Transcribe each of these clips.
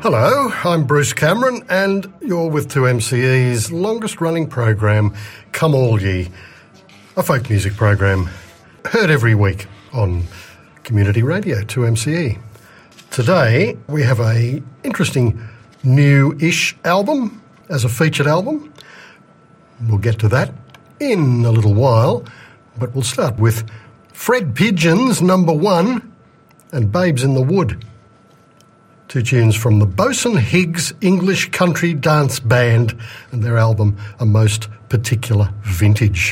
Hello, I'm Bruce Cameron and you're with 2MCE's longest running program, Come All Ye, a folk music program heard every week on Community Radio 2MCE. Today we have a interesting new-ish album as a featured album. We'll get to that in a little while, but we'll start with Fred Pigeon's Number One and Babes in the Wood. Two tunes from the Bosun Higgs English Country Dance Band and their album A Most Particular Vintage.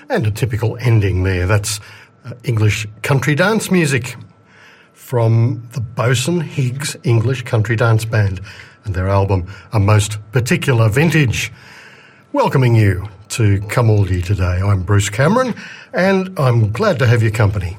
And a typical ending there. That's English country dance music from the Bosun Higgs English Country Dance Band and their album A Most Particular Vintage. Welcoming you to Come All Ye today. I'm Bruce Cameron and I'm glad to have your company.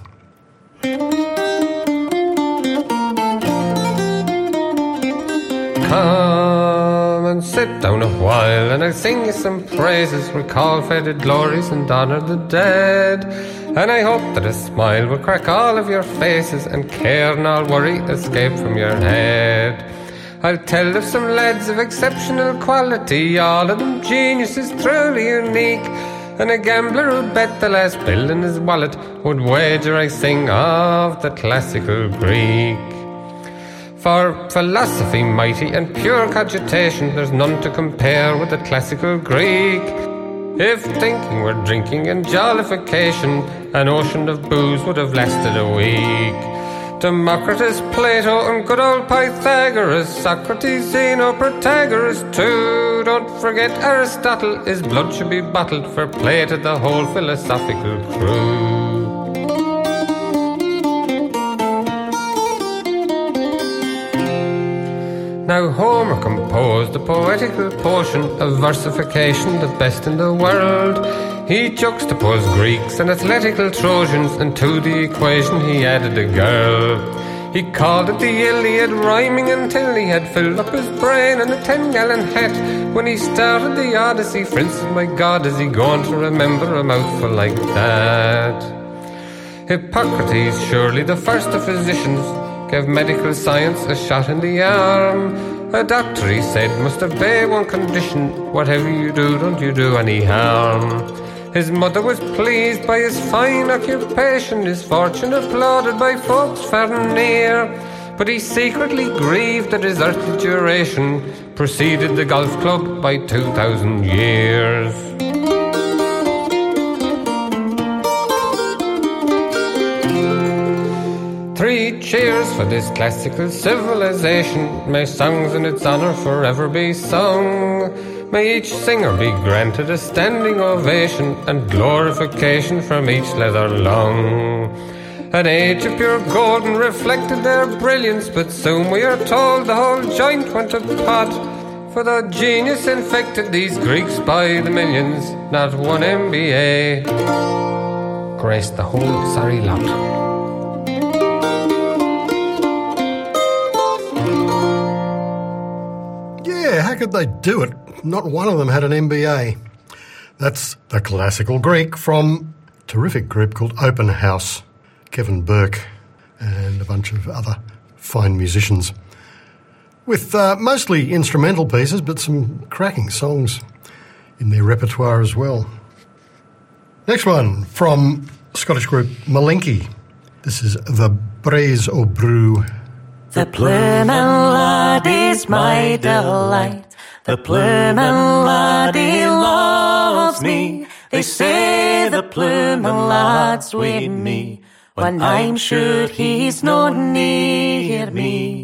Come and sit down a while and I'll sing you some praises, recall faded glories and honour the dead. And I hope that a smile will crack all of your faces and care and all worry escape from your head. I'll tell of some lads of exceptional quality, all of them geniuses truly unique. And a gambler who'd bet the last bill in his wallet would wager I sing of the classical Greek. For philosophy mighty and pure cogitation, there's none to compare with the classical Greek. If thinking were drinking and jollification, an ocean of booze would have lasted a week. Democritus, Plato and good old Pythagoras, Socrates, Zeno, Protagoras too. Don't forget Aristotle, his blood should be bottled for Plato, the whole philosophical crew. Now Homer composed a poetical potion of versification, the best in the world. He juxtaposed Greeks and athletical Trojans, and to the equation he added a girl. He called it the Iliad, rhyming until he had filled up his brain in a 10-gallon hat. When he started the Odyssey, for instance, my God, is he going to remember a mouthful like that? Hippocrates, surely the first of physicians, gave medical science a shot in the arm. A doctor, he said, must obey one condition: whatever you do, don't you do any harm. His mother was pleased by his fine occupation, his fortune applauded by folks far and near. But he secretly grieved at his earthly duration, preceded the golf club by 2,000 years. Three cheers for this classical civilization. May songs in its honour forever be sung. May each singer be granted a standing ovation and glorification from each leather lung. An age of pure gold and reflected their brilliance, but soon we are told the whole joint went to pot. For the genius infected these Greeks by the millions, not one MBA graced the whole sorry lot. How could they do it? Not one of them had an MBA. That's the classical Greek from a terrific group called Open House. Kevin Burke and a bunch of other fine musicians with mostly instrumental pieces, but some cracking songs in their repertoire as well. Next one from Scottish group Malinky. This is The Braes o' Brew. The bloomin' lad is my delight. The bloomin' laddie loves me. They say the bloomin' lad's with me, when I'm sure he's not near me.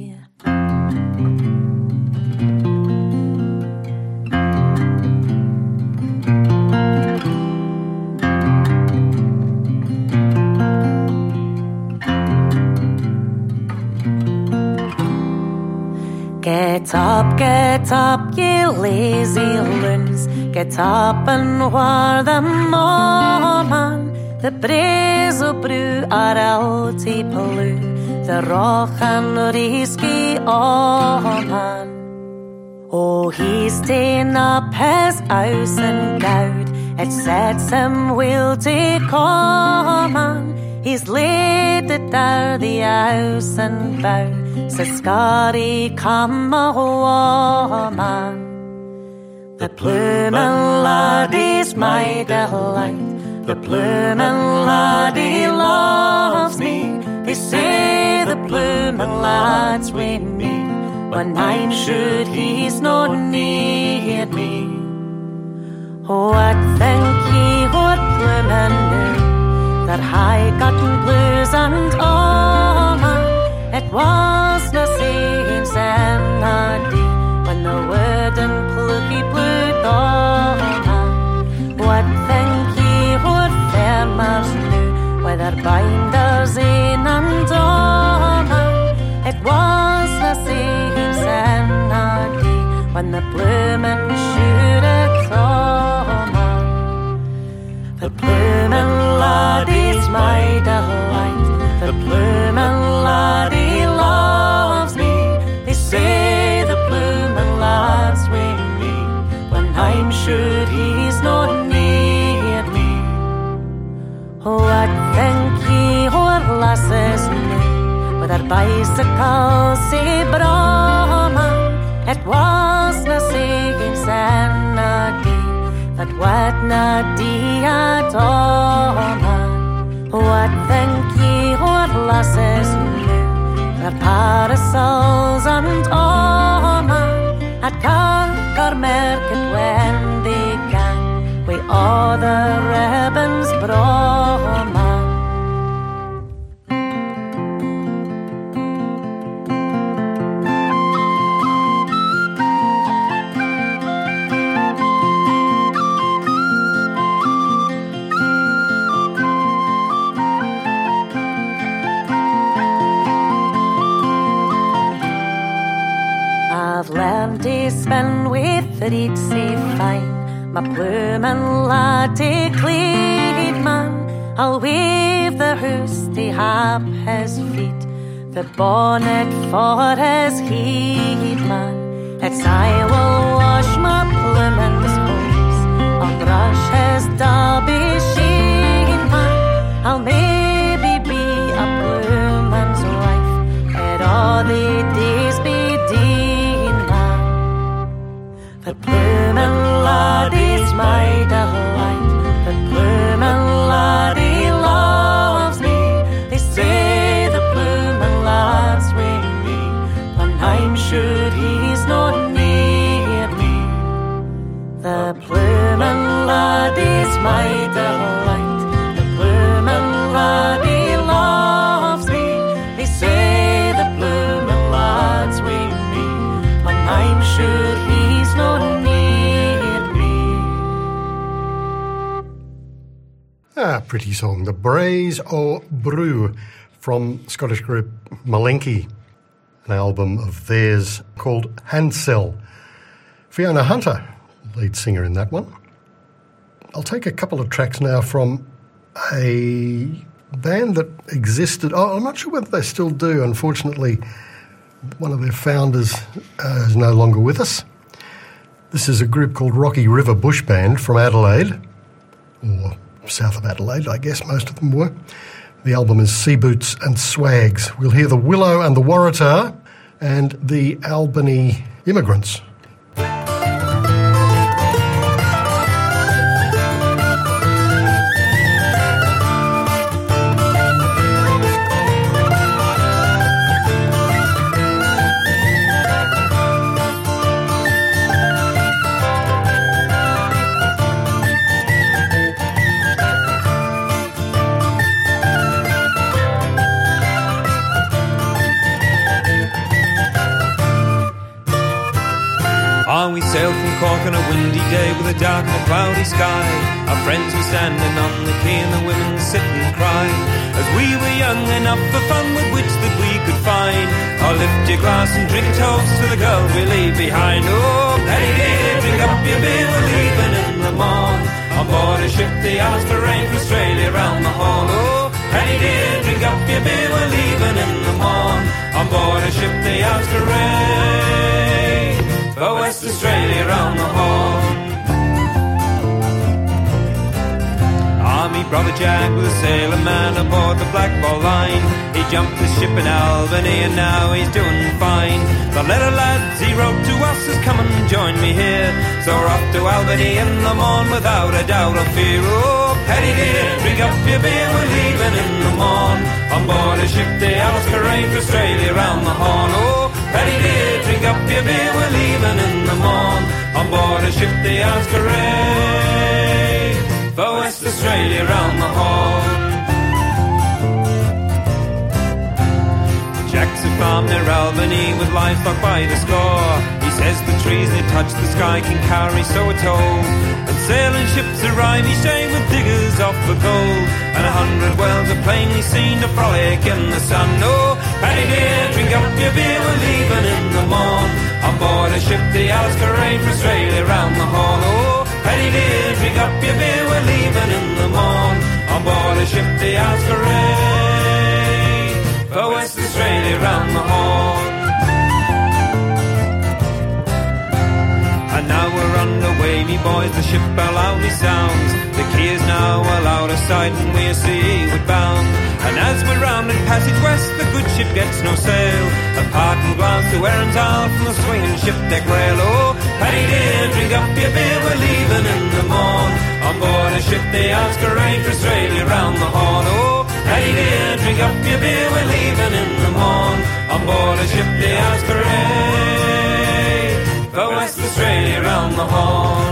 Get up, ye lazy loons. Get up and war the morn. The braes o' brew are alty paloo. The roch and risky on. Oh, he's ta'en up his house and goud. It sets him well to come on. He's laid it down the house and bow. Says Scotty, come a woman. The bloomin' laddie's my delight. The bloomin' laddie loves me. They say the bloomin' lad's with me, when I'm sure he's not near me. What think ye what bloomin' knew? That high-cotton blues and all, it was no same sanity when the wooden plucky blue dawn. What think ye would when the bloomin' should have come on. The bloomin' laddie's my delight, the bloomin' laddie loves me. They say the bloomin' lad's with me when I'm sure he's not near me. What think ye o'er lasses new with their bicycles sae brahman? It wasna sayings and a day that wadna dee at all, man. What think ye o'er lasses new their parasols and all, man? At Carcar Market when they gang wi all the ribbons brought, man. I've learned to spin with reeds sae fine, my bloomin' laddie cleed man. I'll weave the hoose to have his feet, the bonnet for his heed man. It's I will wash my bloomin' hose, I'll brush his derby sheen man. I'll maybe be a bloomin's wife, at all the days be deen man. The bloomin' laddie's my delight, the bloomin' laddie loves me. They say the bloomin' lad's with me when I'm sure he's not near me. The bloomin' laddie's my delight, the bloomin' laddie loves me. They say the bloomin' lad's with me when I'm sure he's not near me. Pretty song. The Braes o' Brew from Scottish group Malenki, an album of theirs called Hansel. Fiona Hunter, lead singer in that one. I'll take a couple of tracks now from a band that existed. I'm not sure whether they still do. Unfortunately, one of their founders is no longer with us. This is a group called Rocky River Bush Band from Adelaide, or south of Adelaide, I guess most of them were. The album is Sea Boots and Swags. We'll hear the Willow and the Waratah and the Albany Immigrants. We sailed from Cork on a windy day with a dark and a cloudy sky. Our friends were standing on the quay and the women sit and cry. As we were young enough for fun with which that we could find. Oh, lift your glass and drink a toast to the girl we leave behind. Oh, Penny dear, drink up your beer, we're leaving in the morn. On board a ship, the Alice for rain for Australia round the horn. Oh, Penny dear, drink up your beer, we're leaving in the morn. On board a ship, the Alice for rain for West Australia round the horn. Me brother Jack was a sailor man aboard the Black Ball line. He jumped the ship in Albany and now he's doing fine. The letter lads he wrote to us is come and join me here. So we're off to Albany in the morn without a doubt or fear. Oh, Paddy dear, drink up your beer, we're leaving in the morn. On board a ship, the Alice Carraine for Australia round the horn. Oh, Paddy dear, drink up your beer, we're leaving in the morn. On board a ship, the Alice Carraine for West Australia round the horn. Jack's a farm near Albany with livestock by the score. He says the trees that touch the sky can carry so we're told. And sailing ships arrive each day with diggers off the coal. And 100 whales are plainly seen to frolic in the sun. Oh, Paddy dear, drink up your beer, we're leaving in the morn. On board a ship, the Alaska Rain for Australia round the horn. Oh, Paddy dear, drink up your beer, we're leaving in the morn. On board a ship, the Alaska Rain for West Australia round the horn. And now we're underway, me boys, the ship bell loudly sounds. The key is now well out of sight and we're seaward bound. And as we're rounding passage west, the good ship gets no sail. A parting glance to Erin's Isle from the swinging ship deck rail. Oh, Paddy dear, drink up your beer, we're leaving in the morn. On board a ship, the Alaska Rain for Australia round the horn. Oh, Paddy dear, drink up your beer, we're leaving in the morn. On board a ship, the Alaska Rain for West Australia round the horn.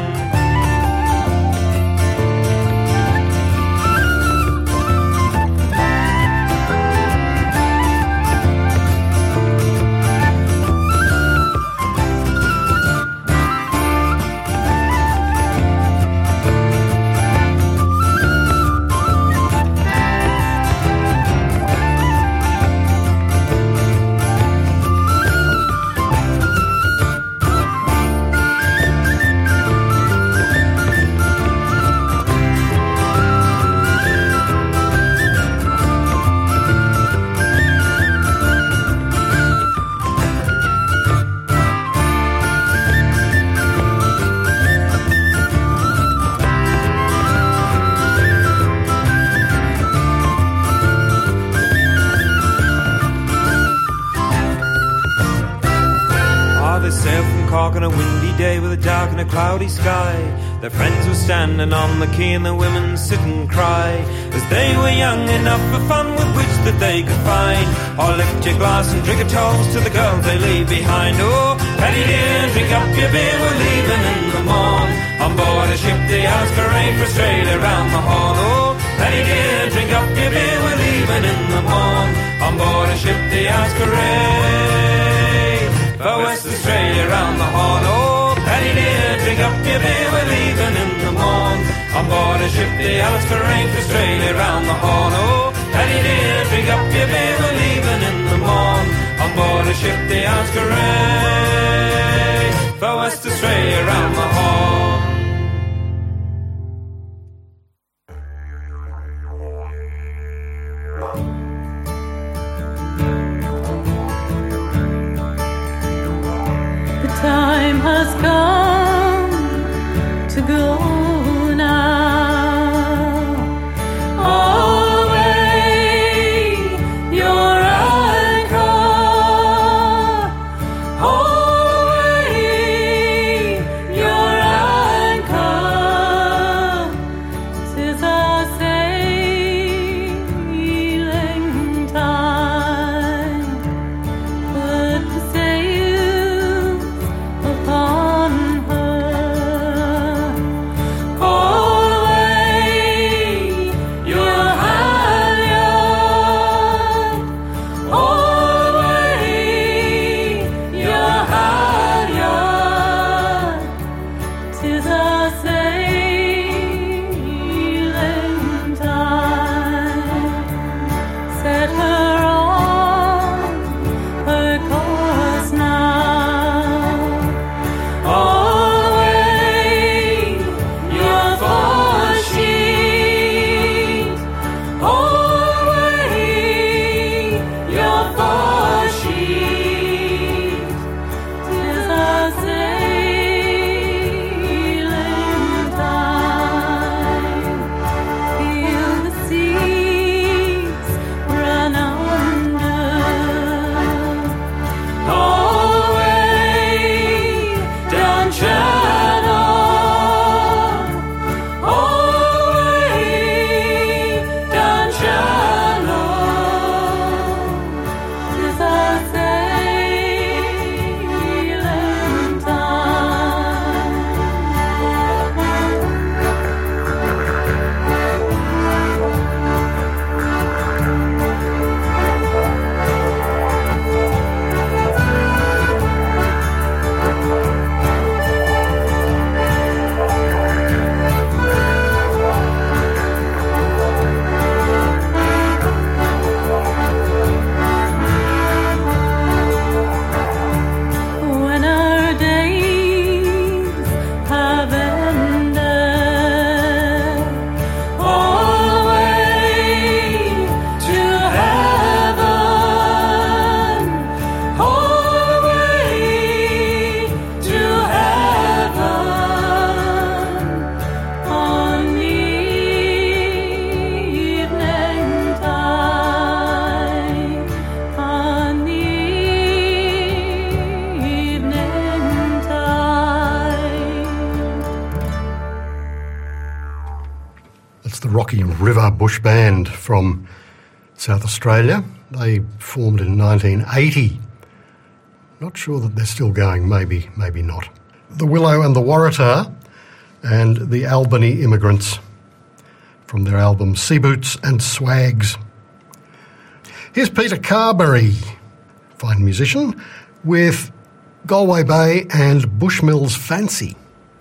On a windy day with a dark and a cloudy sky, their friends were standing on the quay and the women sit and cry, as they were young enough for fun with which that they could find. Oh, lift your glass and drink a toast to the girls they leave behind. Oh, Paddy dear, drink up your beer, we're leaving in the morn. On board a ship, the Alaska Rain for Australia round the horn. Oh, Paddy dear, drink up your beer, we're leaving in the morn. On board a ship, the Alaska Rain for West Australia round the horn. Oh, Paddy dear, drink up your beer, we're leaving in the morn. On board a ship, the Alaska Rain for Australia round the horn. Oh, Paddy dear, drink up your beer, we're leaving in the morn. On board a ship, the Alaska Rain for West Australia round the horn. Time has come to go now. Away your anchor, away your anchor. Rocky River Bush Band from South Australia. They formed in 1980. Not sure that they're still going, maybe not. The Willow and the Waratah and the Albany Immigrants from their album Sea Boots and Swags. Here's Peter Carberry, fine musician, with Galway Bay and Bushmills Fancy.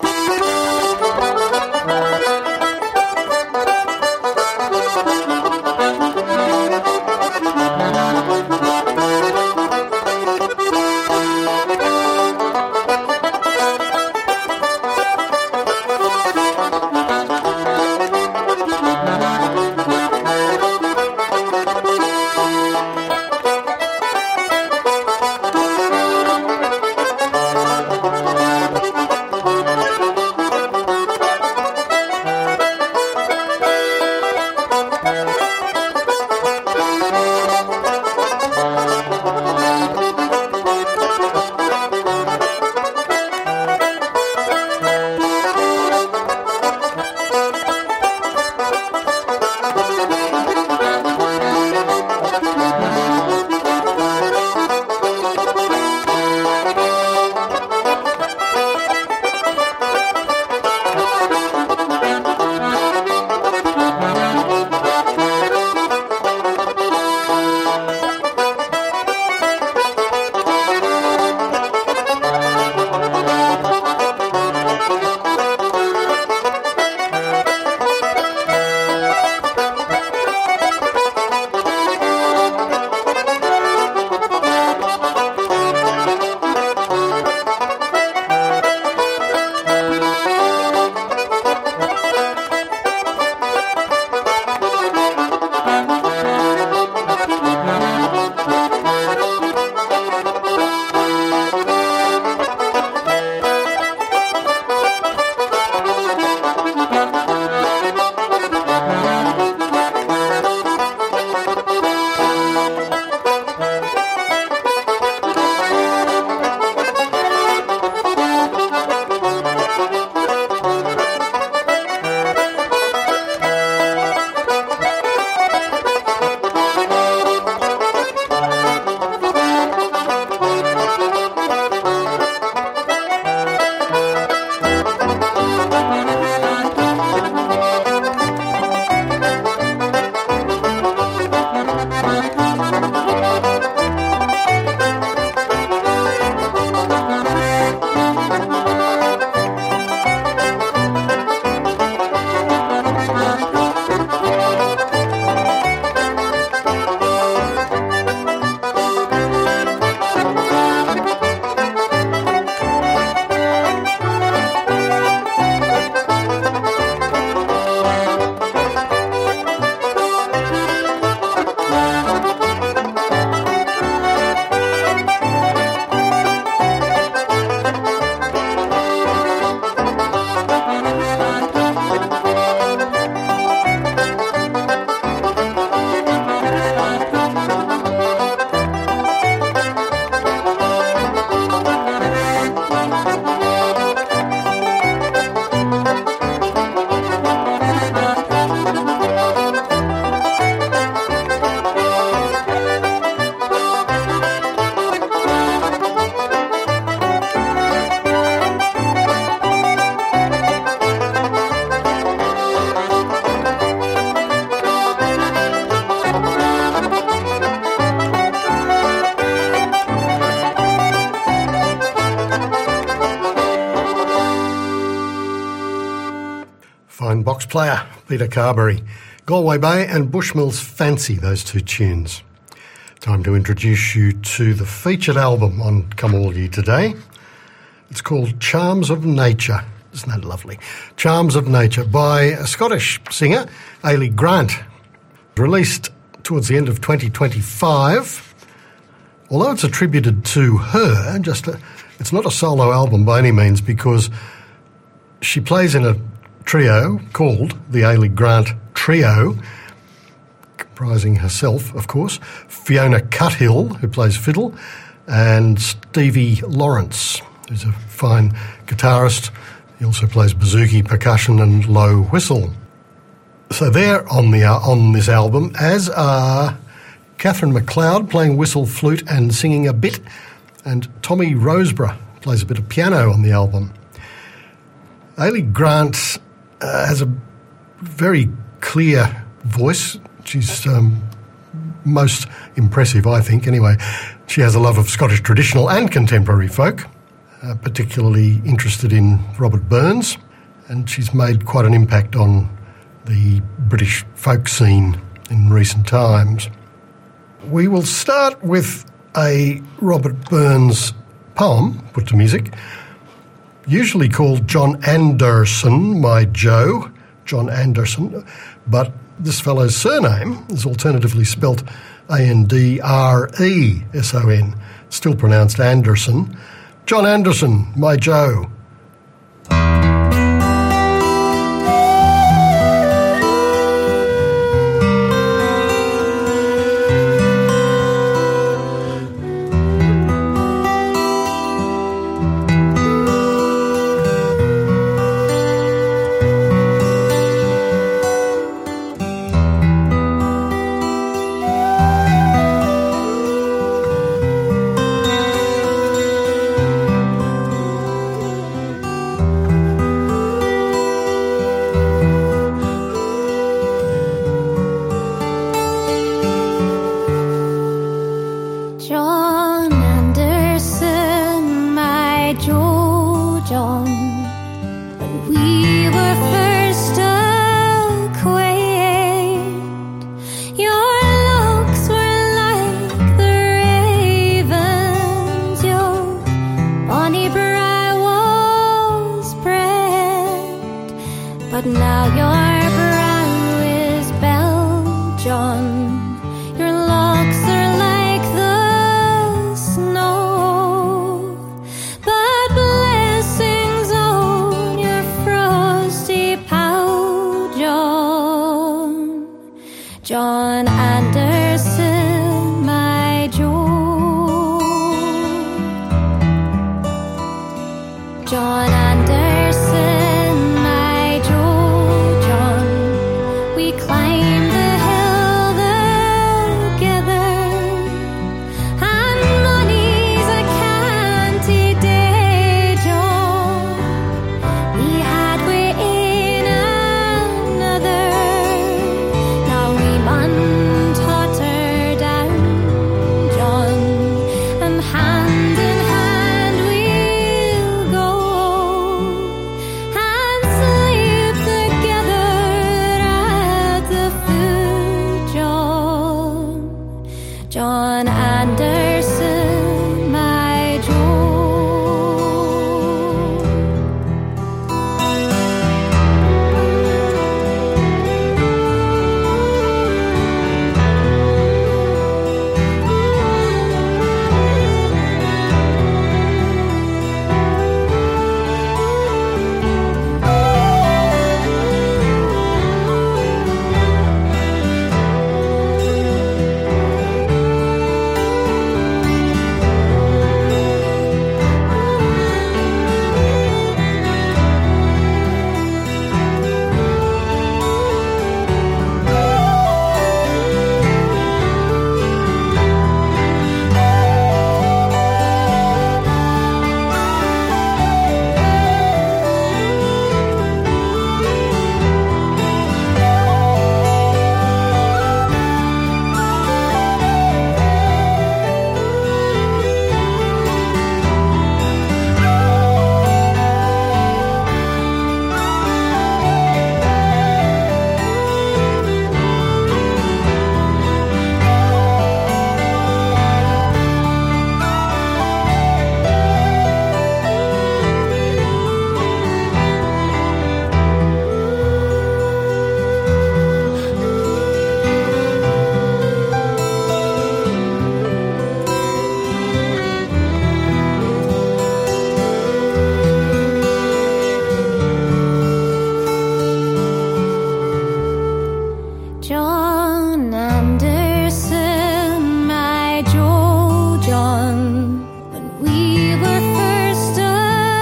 Fine box player, Peter Carberry. Galway Bay and Bushmills Fancy, those two tunes. Time to introduce you to the featured album on Come All Ye today. It's called Charms of Nature. Isn't that lovely? Charms of Nature by a Scottish singer, Ailey Grant. Released towards the end of 2025. Although it's attributed to her, it's not a solo album by any means, because she plays in a trio called the Ailey Grant Trio, comprising herself, of course, Fiona Cuthill, who plays fiddle, and Stevie Lawrence, who's a fine guitarist. He also plays bouzouki, percussion and low whistle. So they're on this album, as are Catherine MacLeod playing whistle, flute and singing a bit, and Tommy Roseborough plays a bit of piano on the album. Ailey Grant has a very clear voice. She's most impressive, I think, anyway. She has a love of Scottish traditional and contemporary folk, particularly interested in Robert Burns, and she's made quite an impact on the British folk scene in recent times. We will start with a Robert Burns poem put to music, usually called John Anderson, My Joe, John Anderson, but this fellow's surname is alternatively spelt Andreson, still pronounced Anderson. John Anderson, My Joe.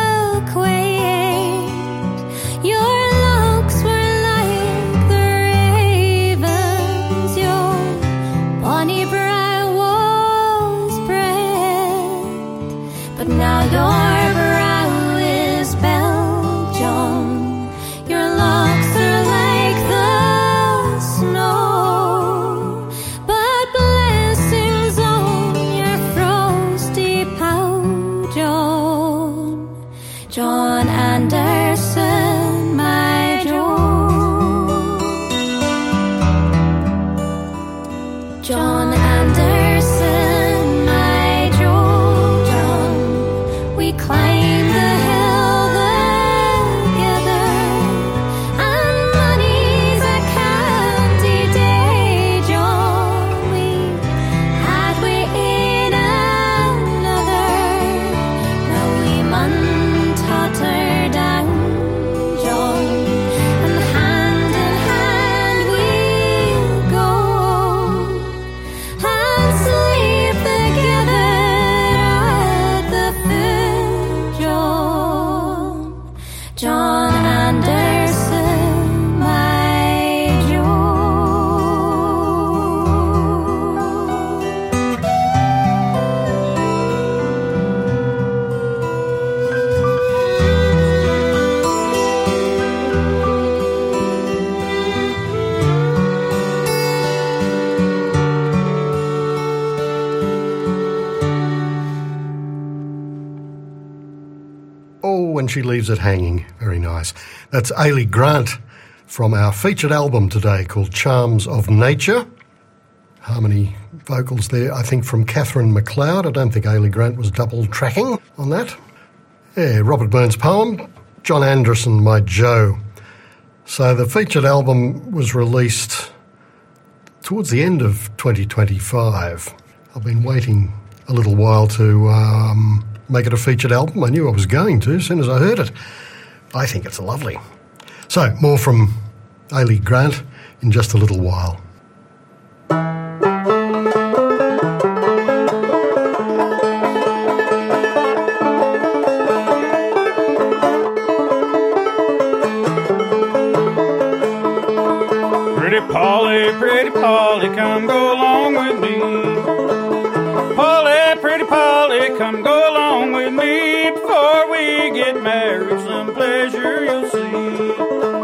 Your looks were like the rain. John Anderson, my Joe John, we climbed the hill together, and money's a candy day, John, we had we in another, now we mun totter down, John, and hand in hand we'll go, and sleep together at the foot, John, John Anderson, my Joe. Oh, when she leaves it hanging. Very nice. That's Ailey Grant from our featured album today called Charms of Nature. Harmony vocals there, I think, from Catherine McLeod. I don't think Ailey Grant was double tracking on that. Yeah, Robert Burns' poem, John Anderson, My Joe. So the featured album was released towards the end of 2025. I've been waiting a little while to make it a featured album. I knew I was going to as soon as I heard it. I think it's lovely. So, more from Ailey Grant in just a little while. Pretty Polly, come go along with me. Polly, pretty Polly, come go along with me. Before we get married, some pleasure you'll see.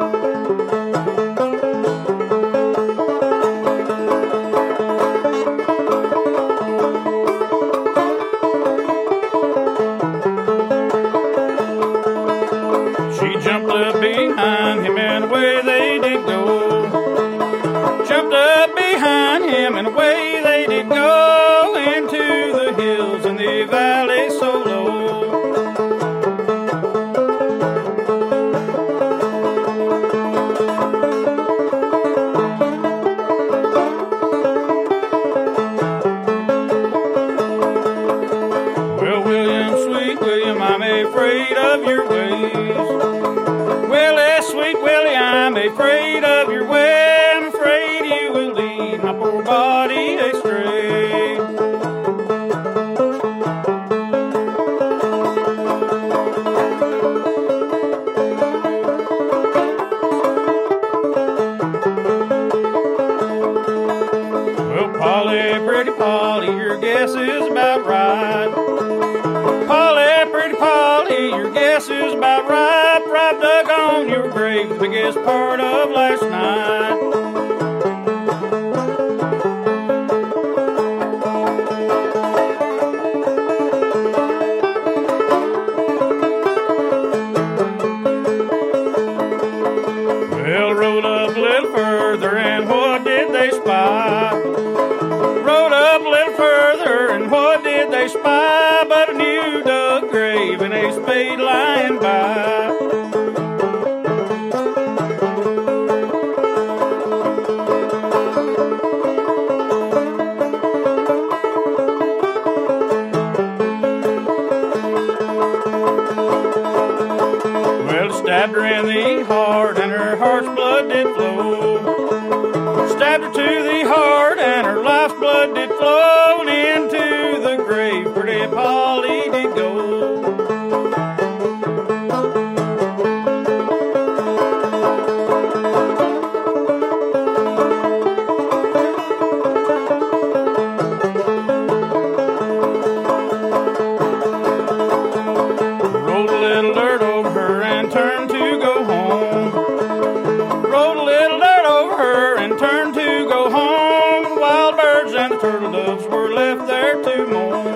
She jumped up behind him and away they did go. Jumped up behind him and away they did go into the hills and the valley so low. Well, William, sweet William, I'm afraid of your ways. Willie, sweet Willie, I'm afraid of your ways. My poor body astray. Well, Polly, pretty Polly, your guess is about right. Polly, pretty Polly, your guess is about right. Rob dug on your grave the biggest part of last night. Spy, but a new dug grave and a spade lying by. Well, stabbed her in the heart and her heart's blood did flow. Stabbed her to the heart and her life's blood did flow into the grave. Pretty Polly did go. Rolled a little dirt over her and turned to go home. Rolled a little dirt over her and turned to go home. The wild birds and the turtle doves were left there to mourn.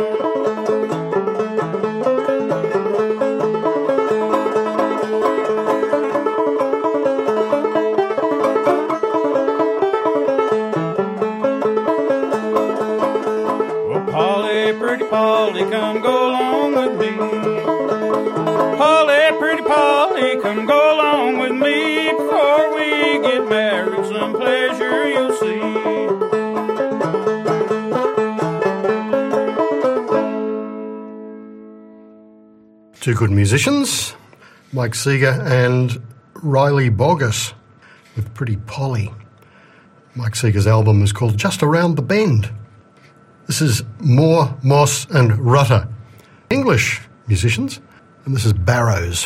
Polly, come go along with me. Polly, pretty Polly, come go along with me. Before we get married, some pleasure you'll see. Two good musicians, Mike Seeger and Riley Boggess with Pretty Polly. Mike Seeger's album is called Just Around the Bend. This is Moore, Moss and Rutter, English musicians, and this is Barrows.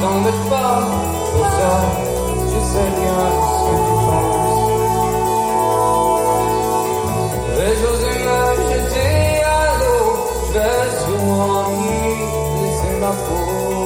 t'embête pas pour ça, je sais bien ce que tu penses. Et j'ose me jeter à l'eau, je vais souvent y laisser ma peau.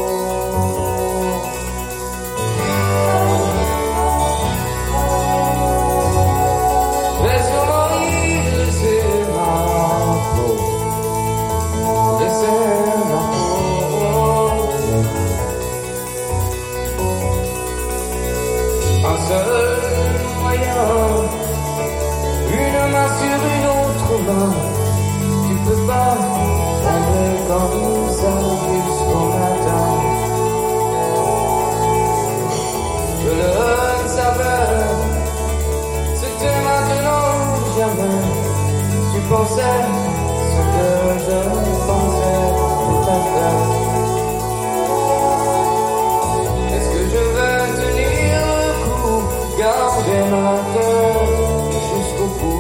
Tu peux pas tomber comme ça jusqu'au matin. Je le savais, c'était maintenant ou jamais. Tu pensais ce que je pensais tout à fait. Est-ce que je vais tenir le coup, garder ma tête jusqu'au bout?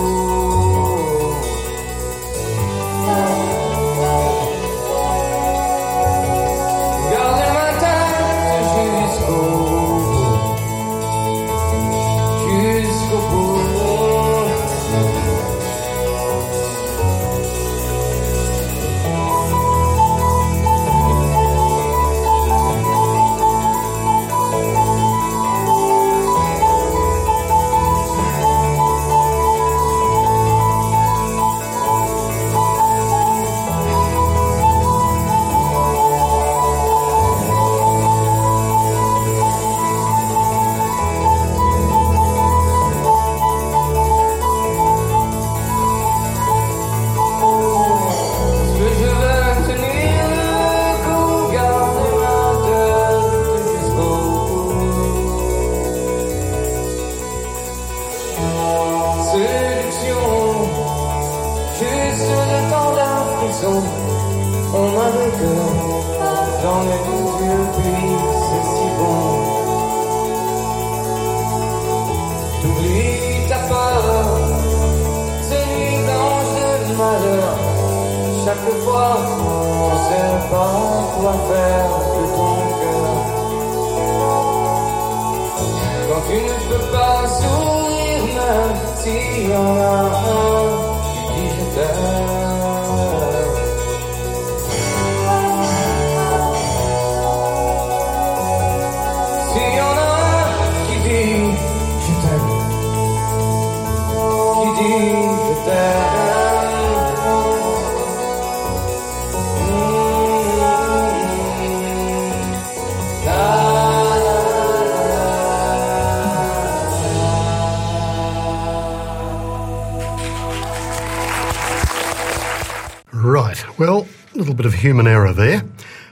Right, well, a little bit of human error there.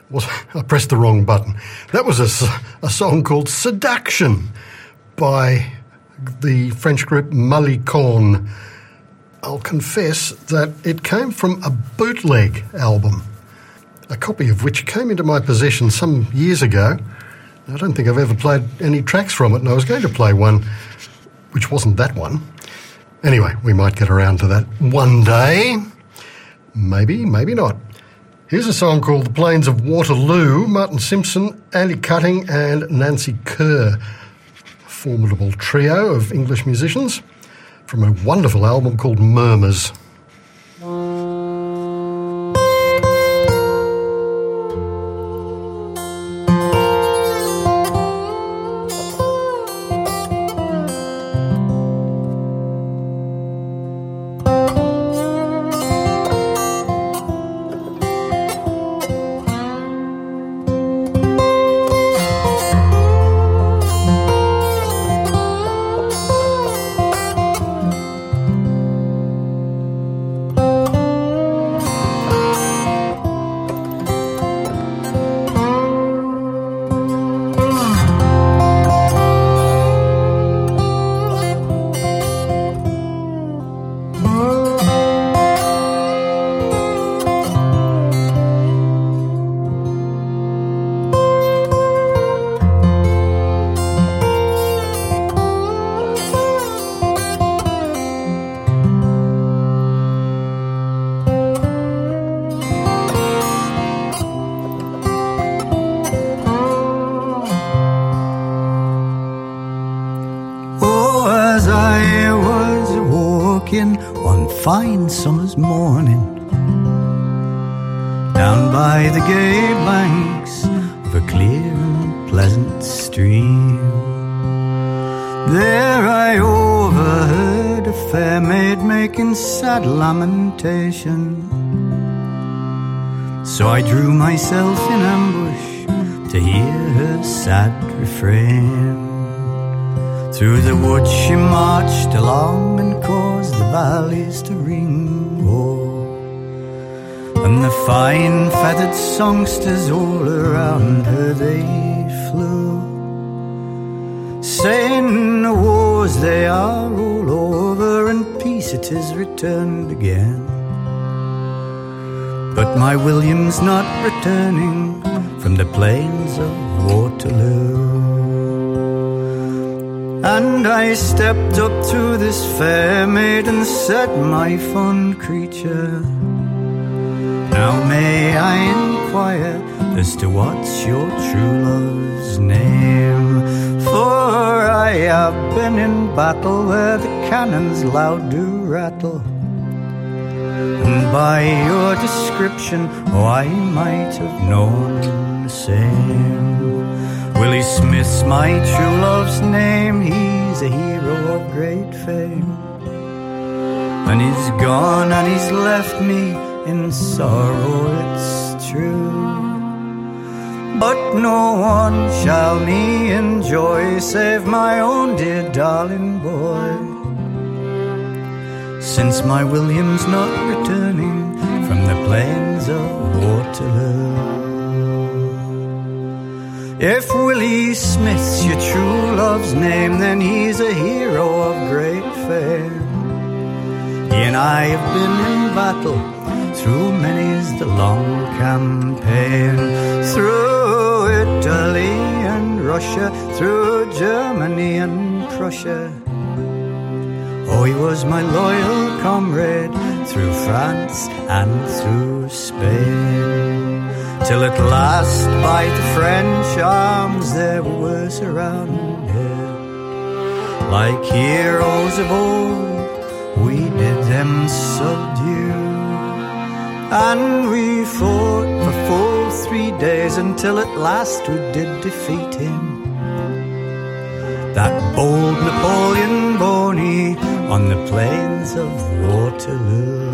I pressed the wrong button. That was a song called Seduction by the French group Malicon. I'll confess that it came from a bootleg album, a copy of which came into my possession some years ago. I don't think I've ever played any tracks from it, and I was going to play one which wasn't that one. Anyway, we might get around to that one day. Maybe, maybe not. Here's a song called The Plains of Waterloo. Martin Simpson, Andy Cutting and Nancy Kerr. A formidable trio of English musicians from a wonderful album called Murmurs. walking one fine summer's morning down by the gay banks of a clear and pleasant stream. There I overheard a fair maid making sad lamentation. So I drew myself in ambush to hear her sad refrain. Through the woods she marched along and caused the valleys to ring, oh, and the fine feathered songsters all around her they flew, saying the wars they are all over and peace it is returned again. But my William's not returning from the plains of Waterloo. And I stepped up to this fair maid and said, my fond creature, now may I inquire as to what's your true love's name? For I have been in battle where the cannons loud do rattle, and by your description, oh, I might have known the same. Willie Smith's my true love's name, he's a hero of great fame. And he's gone and he's left me in sorrow, it's true. But no one shall me enjoy save my own dear darling boy, since my William's not returning from the plains of Waterloo. If Willie Smith's your true love's name, then he's a hero of great fame. He and I have been in battle, through many's the long campaign, through Italy and Russia, through Germany and Prussia. Oh, he was my loyal comrade through France and through Spain, till at last by the French arms they were surrounded. Like heroes of old, we did them subdue, and we fought for full 3 days until at last we did defeat him. That bold Napoleon Boney on the plains of Waterloo.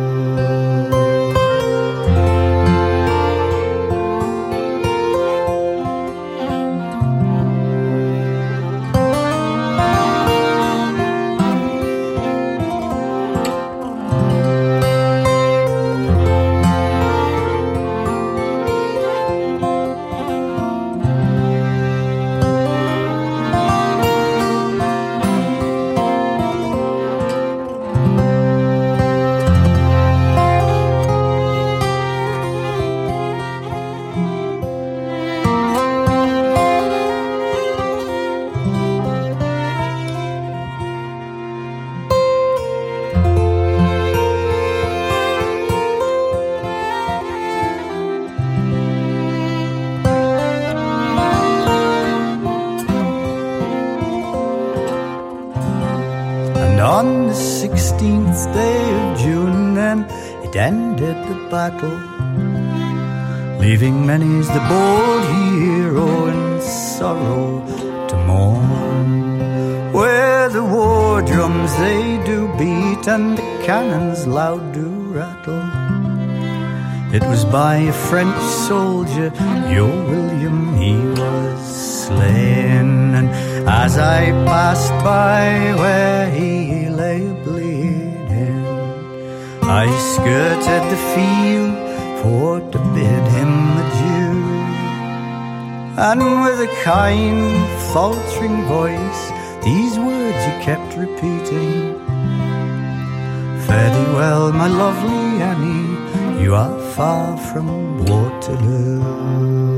On the 16th day of June, then it ended the battle, leaving many's the bold hero in sorrow to mourn. Where the war drums they do beat and the cannons loud do rattle, it was by a French soldier, your William, he was slain. And as I passed by where he lay bleeding, I skirted the field for to bid him adieu. And with a kind, faltering voice, these words he kept repeating: fare thee well, my lovely Annie, you are far from Waterloo.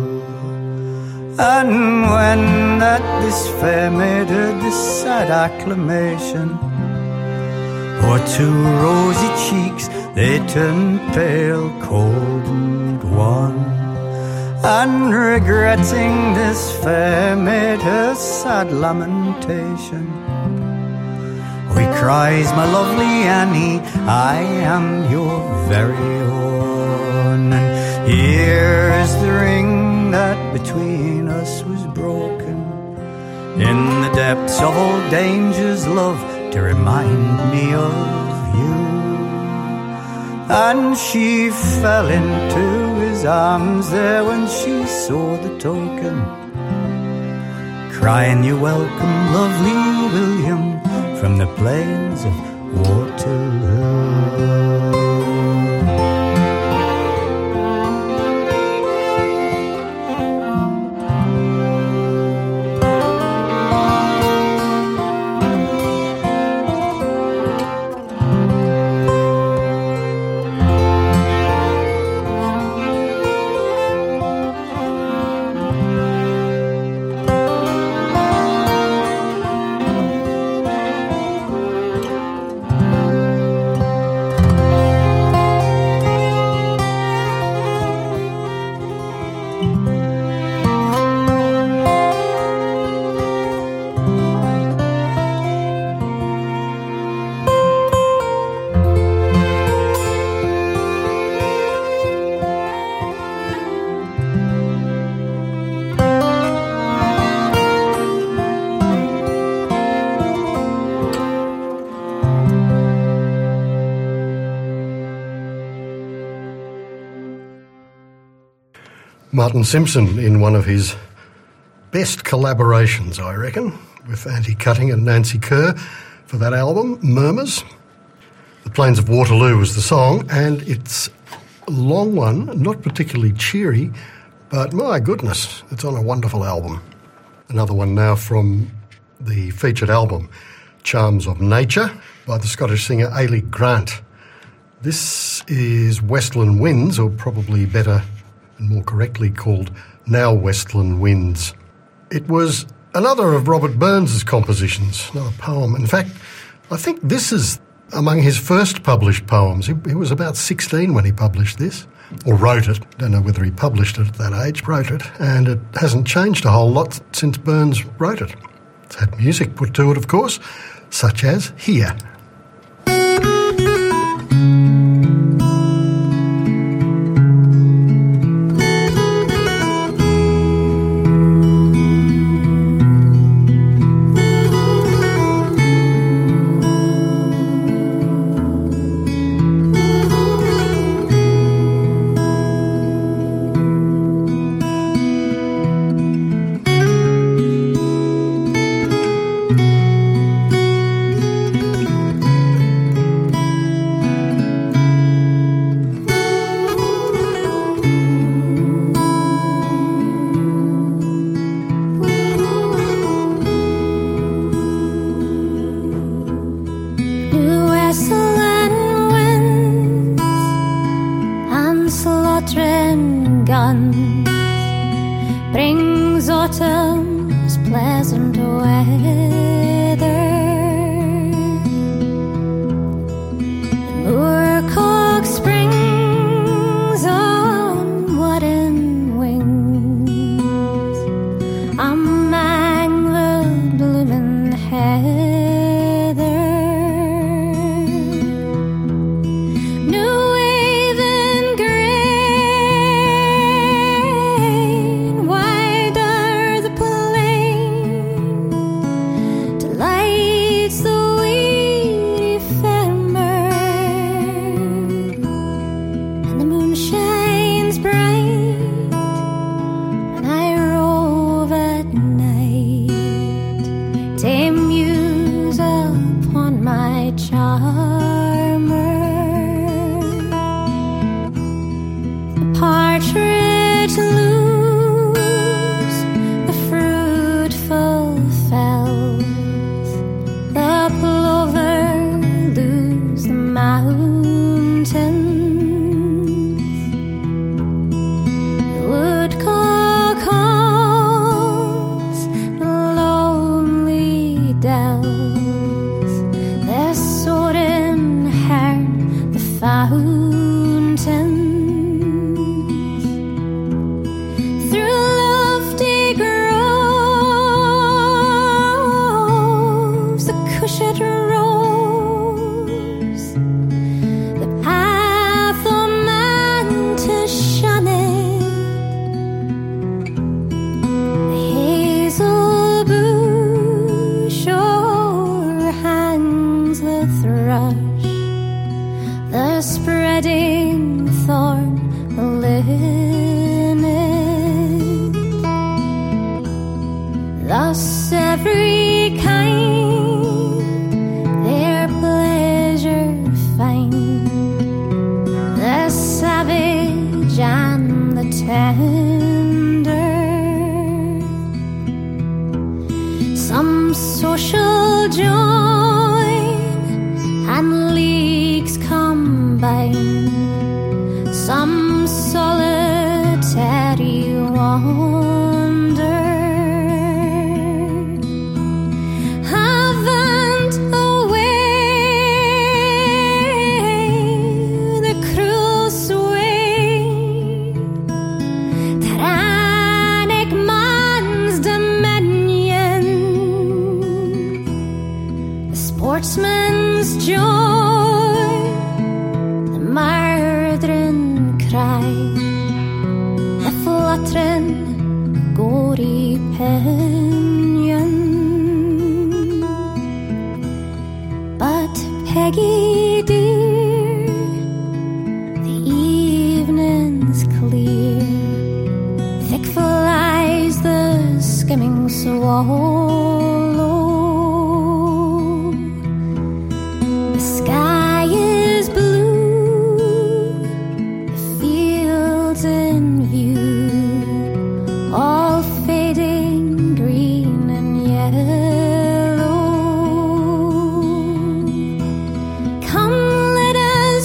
And when at this fair maid heard this sad acclamation, her two rosy cheeks they turned pale, cold and wan, and regretting this fair maid her sad lamentation, he cries, my lovely Annie, I am your very own. And here's the ring that between us was broken, in the depths of old dangers, love, to remind me of you. And she fell into his arms there when she saw the token, crying, you're welcome, lovely William, from the plains of Waterloo. Martin Simpson in one of his best collaborations, I reckon, with Auntie Cutting and Nancy Kerr for that album, Murmurs. The Plains of Waterloo was the song, and it's a long one, not particularly cheery, but my goodness, it's on a wonderful album. Another one now from the featured album, Charms of Nature, by the Scottish singer Ailey Grant. This is Westland Winds, or probably better and more correctly called Now Westland Winds. It was another of Robert Burns' compositions, not a poem. In fact, I think this is among his first published poems. He was about 16 when he published this, or wrote it. Don't know whether he published it at that age, wrote it, and it hasn't changed a whole lot since Burns wrote it. It's had music put to it, of course, such as here. us every kind, their pleasure find, the savage and the tender. Some social join and leagues combine, some solitary wander. Haven't away the cruel sway, tyrannic man's dominion, the sportsman's joy, the murdering cry, the fluttering gory pinion. But Peggy dear, the evening's clear, thick flies the skimming swallow. The sky is blue, the fields in view, all fading green and yellow. Come, let us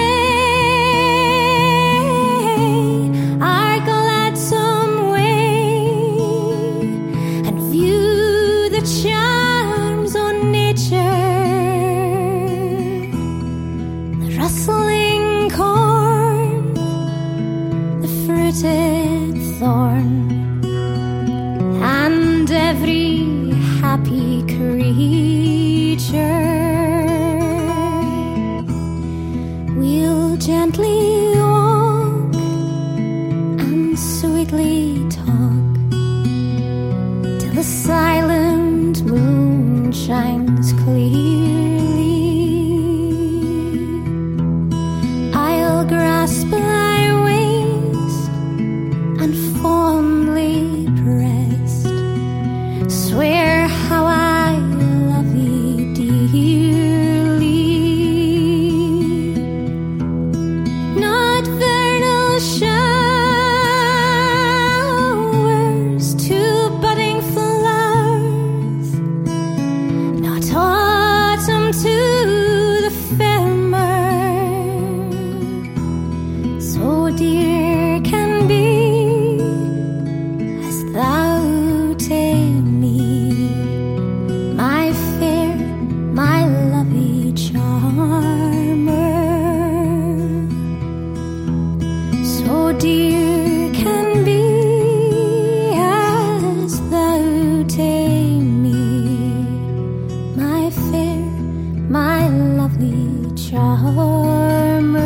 stray our gladsome way and view the charms of nature, the rustling corn, the fruited thorn, and every happy creature. We'll gently walk and sweetly talk till the silent moon shines clearly. I'll grasp thy waist and fondly pressed swear how I love thee dearly. Not vernal showers to budding flowers, not autumn to the farmer, so dear can be as thou tame me, my fair, my lovely charmer. So dear can be as thou tame me, my fair, my lovely charmer.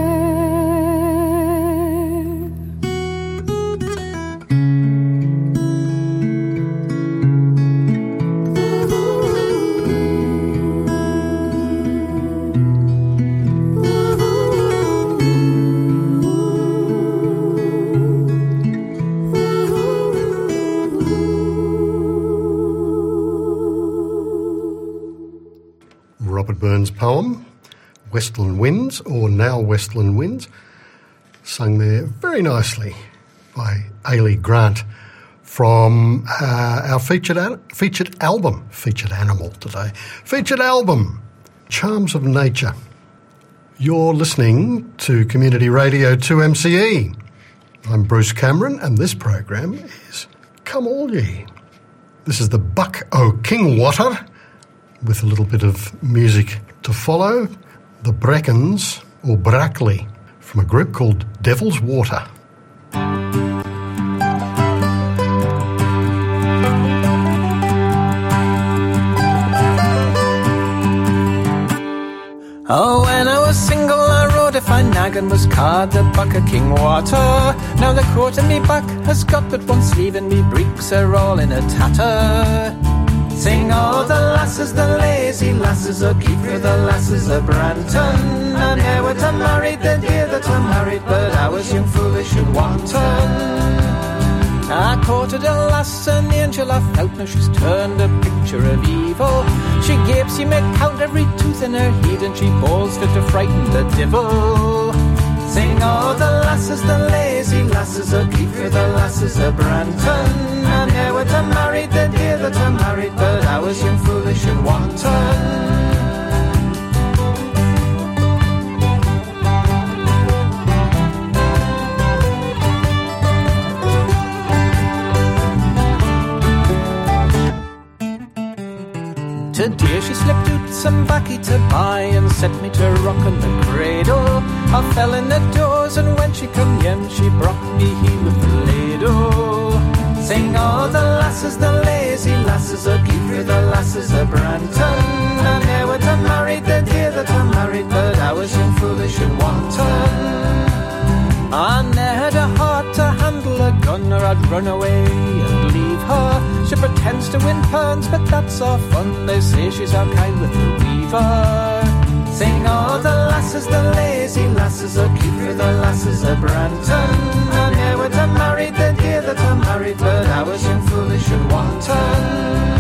Robert Burns' poem, Westland Winds, or Now Westland Winds, sung there very nicely by Ailey Grant from our featured album, featured animal today, featured album, Charms of Nature. You're listening to Community Radio 2MCE. I'm Bruce Cameron, and this program is Come All Ye. This is the Buck o' Kingwater, with a little bit of music to follow, the Brackens, or Brackley, from a group called Devil's Water. Oh, when I was single I rode a fine nag and was called the Buck o' Kingwater. Now the coat in me back has got but one sleeve and me breeks are all in a tatter. Sing all the lasses, the lazy lasses, oh keep for the lasses of Branton. And here were to married, the dear that I married, but I was young, foolish and wanton. I courted a lass, an angel I felt, now she's turned a picture of evil. She gapes, you may count every tooth in her head, and she bawls fit to frighten the devil. Sing all the lasses, the lazy lasses, a keep for the lasses of Branton. And they were to marry the day that I married, but I was young, foolish and wanton. Today she slipped out some baccy to buy and set me to rockin' the cradle. I fell in the doors and when she come home she broke me heel with the ladle. Sing all the lasses, the lazy lasses, a keep for the lasses of Branton. And they were to marry the day that I married, but I was young, foolish and wanton. I never had a heart to handle a gun, or I'd run away and leave her. She pretends to win pounds, but that's all fun. They say she's our kind with the weaver. Sing all the lasses, the lazy lasses, a keep for the lasses of Branton. And they were to marry the day that I married, but I was young, foolish and wanton.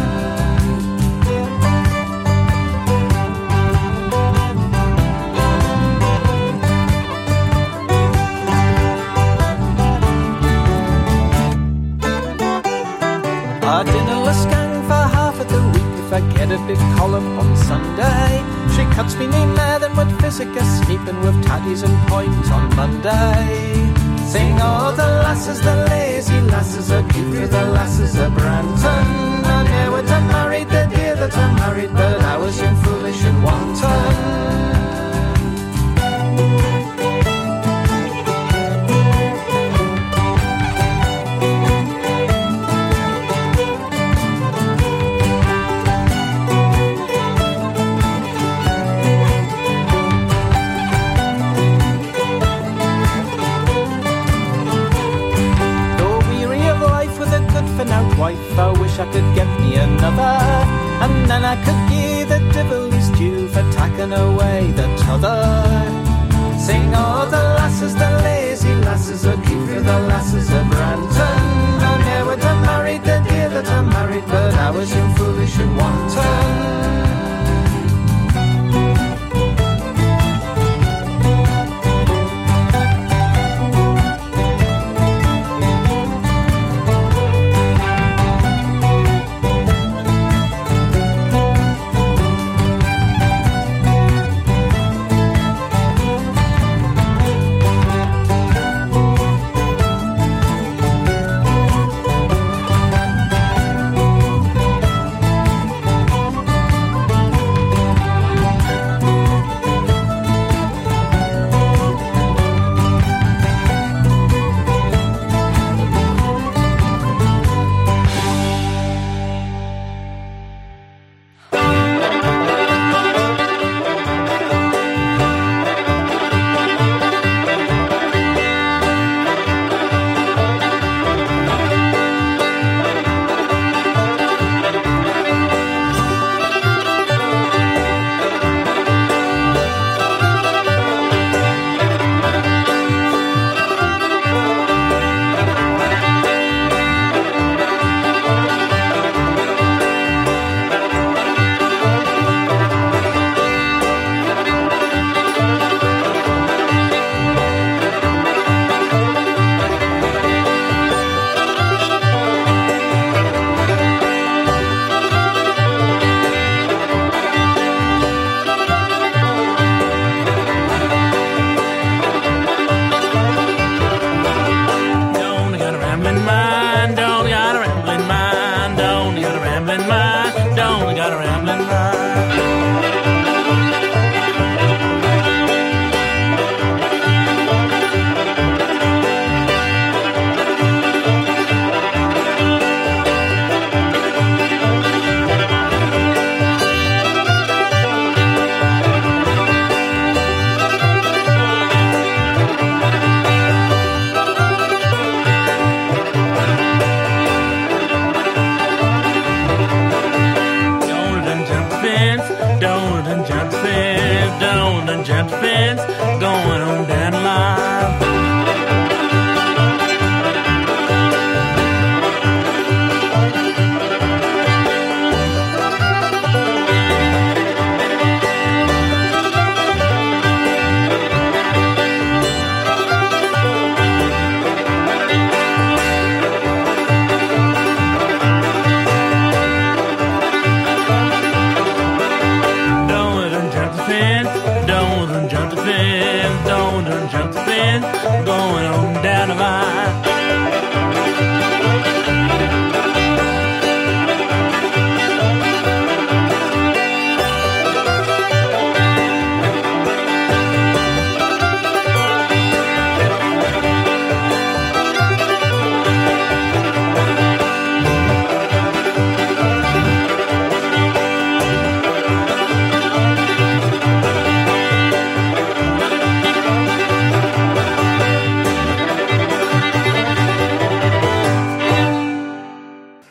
I dinner a skang for half of the week if I get a big column on Sunday. She cuts me knee mad and with physic a sleeping with tatties and points on Monday. Sing all the lasses, the lazy lasses, a keep for the lasses of Branton. And they were to marry the day that I married, but I was young, foolish and wanton. Wife, I wish I could get me another, and then I could give the devil his due for tacking away the t'other. Sing all the lasses, the lazy lasses, a keep for the lasses of Branton. And they were to marry the day that I married, but I was young, foolish and wanton.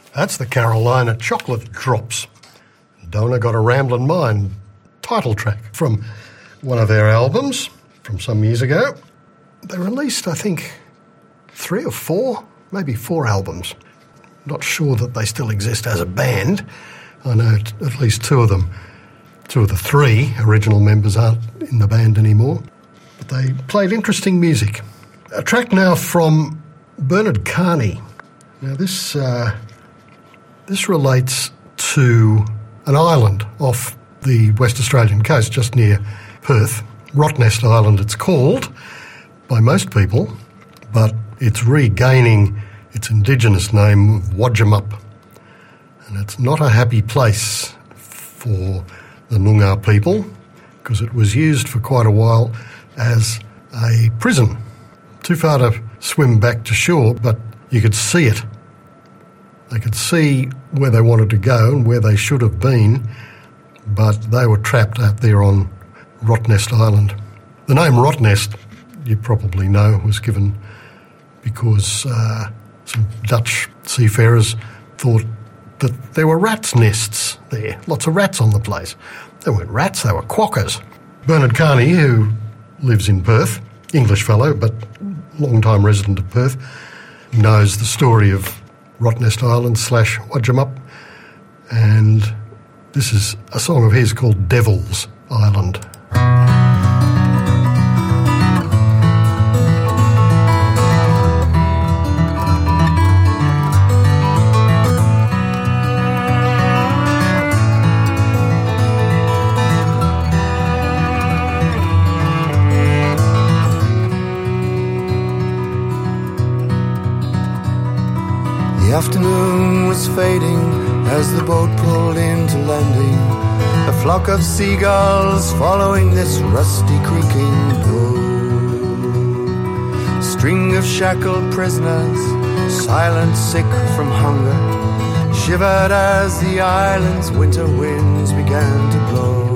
That's the Carolina Chocolate Drops. Donna Got a Ramblin' Mind title track from one of their albums from some years ago. They released, I think, 3 or 4, maybe 4 albums. Not sure that they still exist as a band. I know at least 2 of them. 2 of the 3 original members aren't in the band anymore. But they played interesting music. A track now from Bernard Carney. Now this relates to an island off the West Australian coast, just near Perth. Rottnest Island it's called by most people, but it's regaining its indigenous name of Wadjamup. And it's not a happy place for the Noongar people, because it was used for quite a while as a prison. Too far to swim back to shore, but you could see it. They could see where they wanted to go and where they should have been, but they were trapped out there on Rottnest Island. The name Rottnest, you probably know, was given because some Dutch seafarers thought that there were rats' nests there, lots of rats on the place. They weren't rats, they were quokkas. Bernard Carney, who lives in Perth, English fellow, but long-time resident of Perth, knows the story of Rottnest Island / Wadjamup, and this is a song of his called Devil's Island. The afternoon was fading as the boat pulled into landing. A flock of seagulls following this rusty creaking boat. A string of shackled prisoners, silent, sick from hunger, shivered as the island's winter winds began to blow.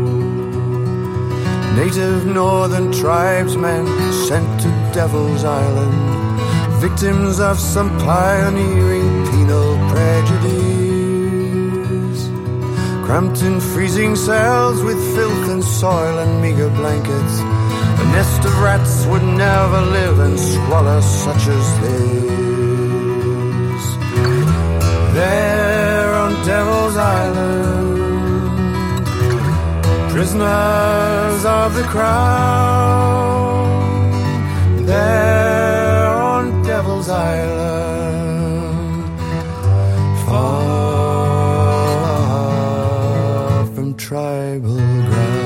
Native northern tribesmen sent to Devil's Island, victims of some pioneering penal prejudice, cramped in freezing cells with filth and soil and meager blankets. A nest of rats would never live and swallow such as this. There on Devil's Island, prisoners of the crown, there on Devil's Island, far from tribal ground.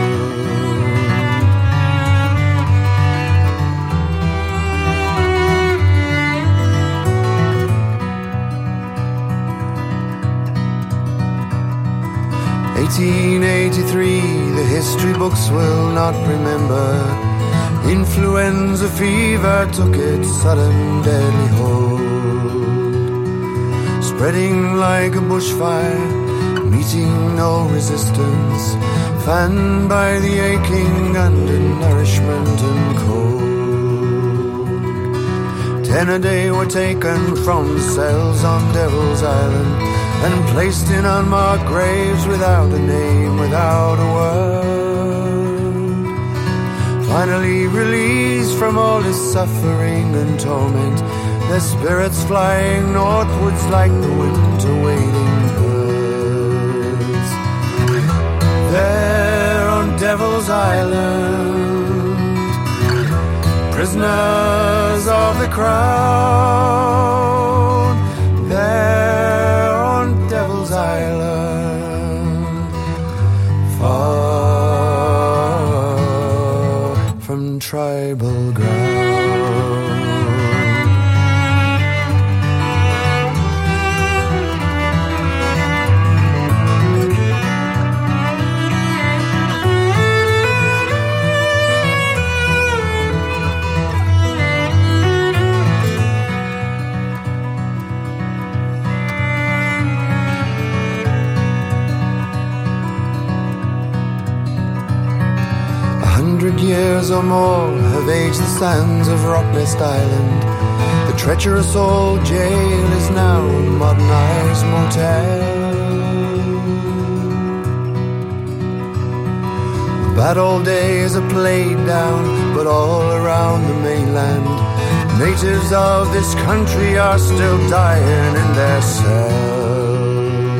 1883, the history books will not remember. Influenza fever took its sudden deadly hold, spreading like a bushfire, meeting no resistance, fanned by the aching undernourishment and cold. 10 a day were taken from cells on Devil's Island and placed in unmarked graves without a name, without a word. Finally released from all this suffering and torment, their spirits flying northwards like the winter wading birds. There on Devil's Island, prisoners of the crown, there on Devil's Island, far from tribal ground. Years or more have aged the sands of Rottnest Island. The treacherous old jail is now a modernized motel. Bad old days are played down, but all around the mainland, natives of this country are still dying in their cells.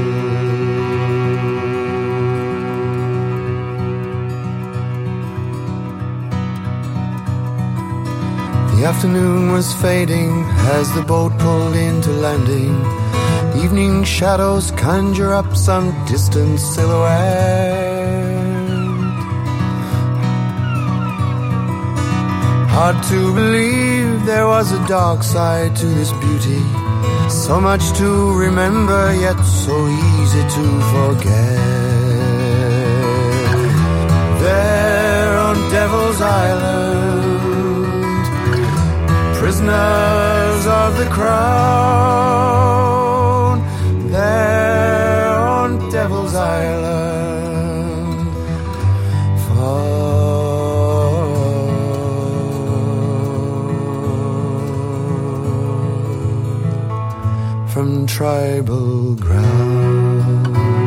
The afternoon was fading as the boat pulled into landing. Evening shadows conjure up some distant silhouette. Hard to believe there was a dark side to this beauty. So much to remember, yet so easy to forget. There on Devil's Island, prisoners of the crown. There on Devil's Island, from tribal ground.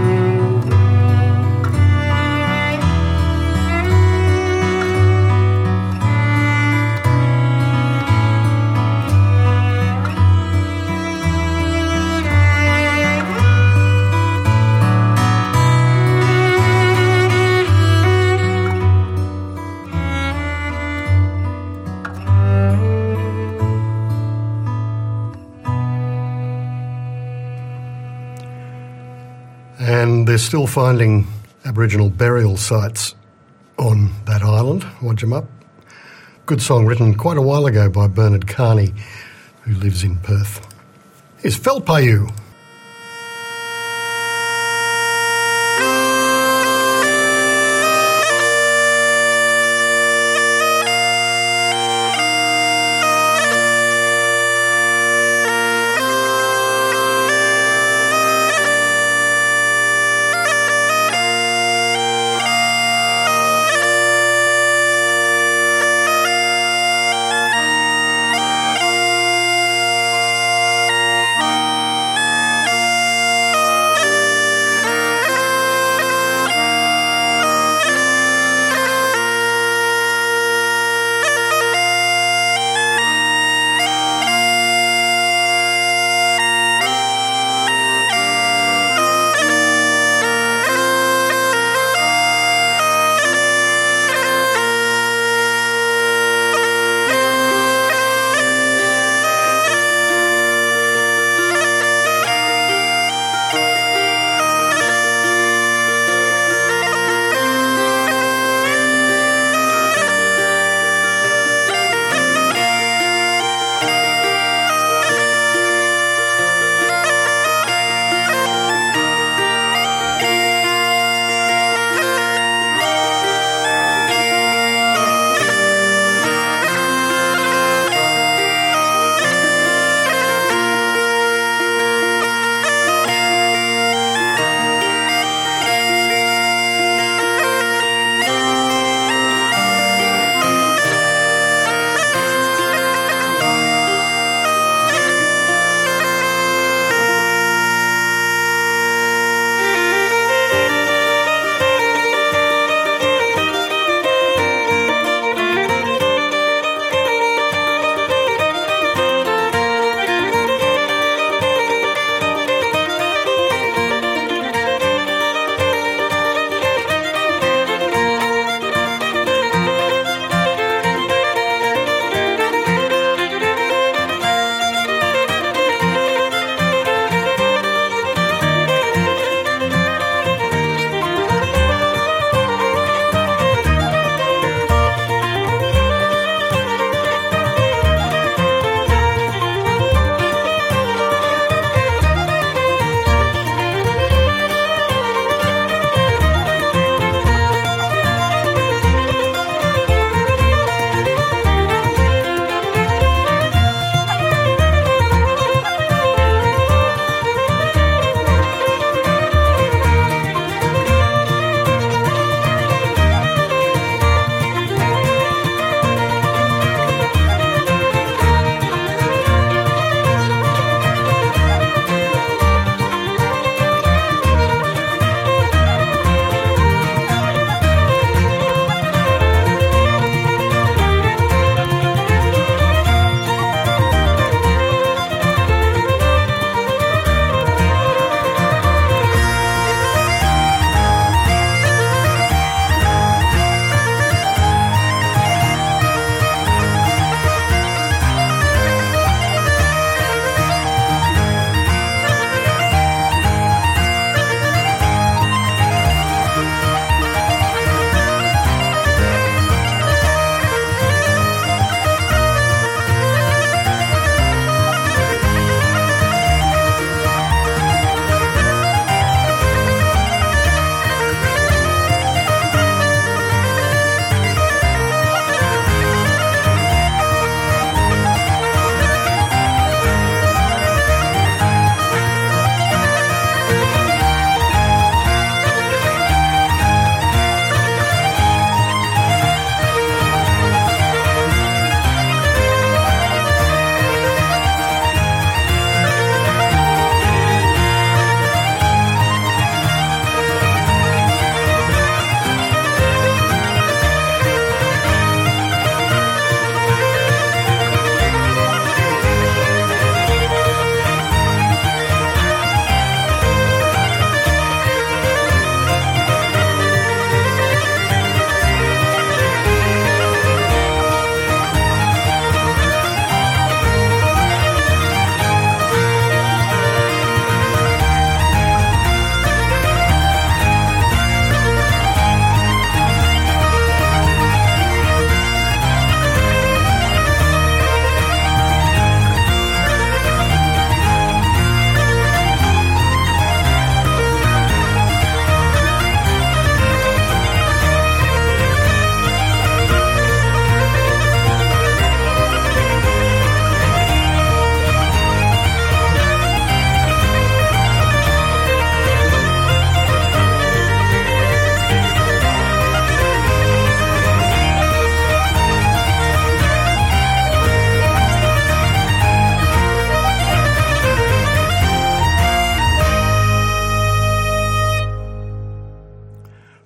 And they're still finding Aboriginal burial sites on that island, Wodjumup. Good song written quite a while ago by Bernard Carney, who lives in Perth. Here's Felpayu.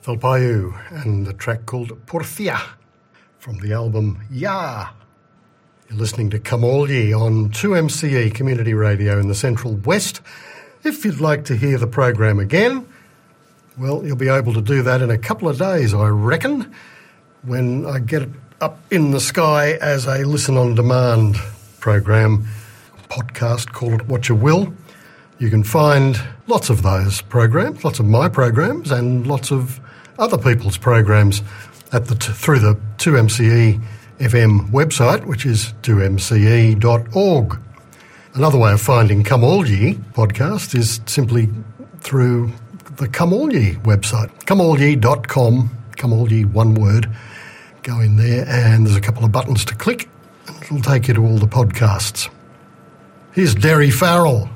Valpayu, and a track called Porfia from the album Ya. You're listening to Come All Ye on 2MCE Community Radio in the Central West. If you'd like to hear the program again, well, you'll be able to do that in a couple of days, I reckon, when I get it up in the sky as a listen-on-demand program, podcast, call it what you will. You can find lots of those programs, lots of my programs, and lots of other people's programs through the 2MCE FM website, which is 2mce.org. Another way of finding Come All Ye podcast is simply through the Come All Ye website, comeallye.com, Come All Ye, one word. Go in there and there's a couple of buttons to click and it'll take you to all the podcasts. Here's Derry Farrell.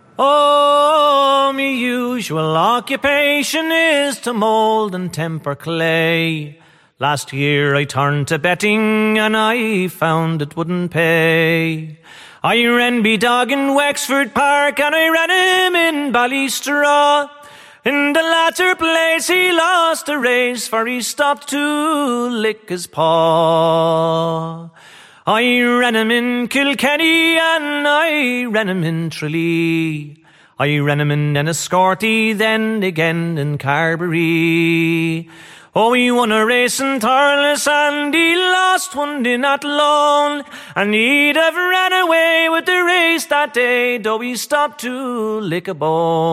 Oh, me usual occupation is to mould and temper clay. Last year I turned to betting and I found it wouldn't pay. I ran me dog in Wexford Park and I ran him in Ballystraw. In the latter place he lost a race, for he stopped to lick his paw. I ran him in Kilkenny and I ran him in Tralee. I ran him in Enniscorthy, then again in Carbery. Oh, he won a race in Thurles and he lost one in Athlone. And he'd have ran away with the race that day, though he stopped to lick a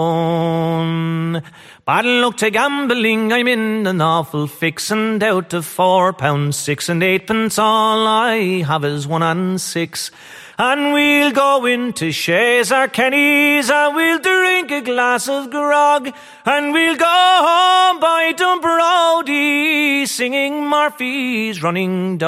bone. Bad luck to gambling, I'm in an awful fix, and out of £4, 6 and 8 pence, all I have is 1 and 6. And we'll go into Shays or Kenny's and we'll drink a glass of grog. And we'll go home by Dumbrody singing Murphy's Running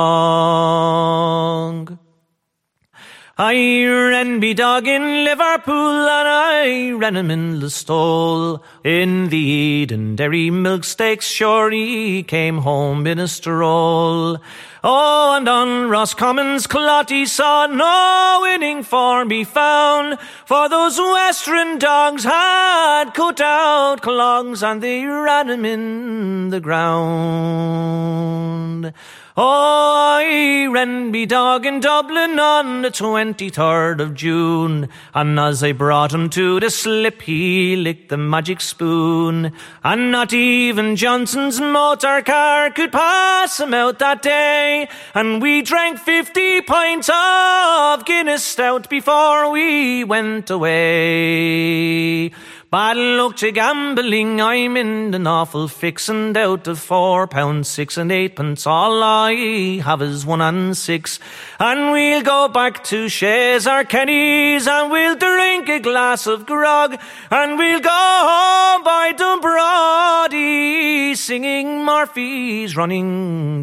Dog. I ran me dog in Liverpool and I ran him in Listowel. In the Eden Dairy Milk Stakes, sure he came home in a stroll. Oh, and on Roscommon's Clot he saw no winning for me found, for those Western dogs had cut out clogs and they ran him in the ground. Oh, I ran me dog in Dublin on the 23rd of June, and as I brought him to the slip, he licked the magic spoon. And not even Johnson's motor car could pass him out that day, and we drank 50 pints of Guinness Stout before we went away. Bad luck to gambling, I'm in an awful fix, and out of £4, 6 and 8 pence, all I have is 1 and 6. And we'll go back to Shays or Kenny's and we'll drink a glass of grog, and we'll go home by Dumbrody singing Murphy's Running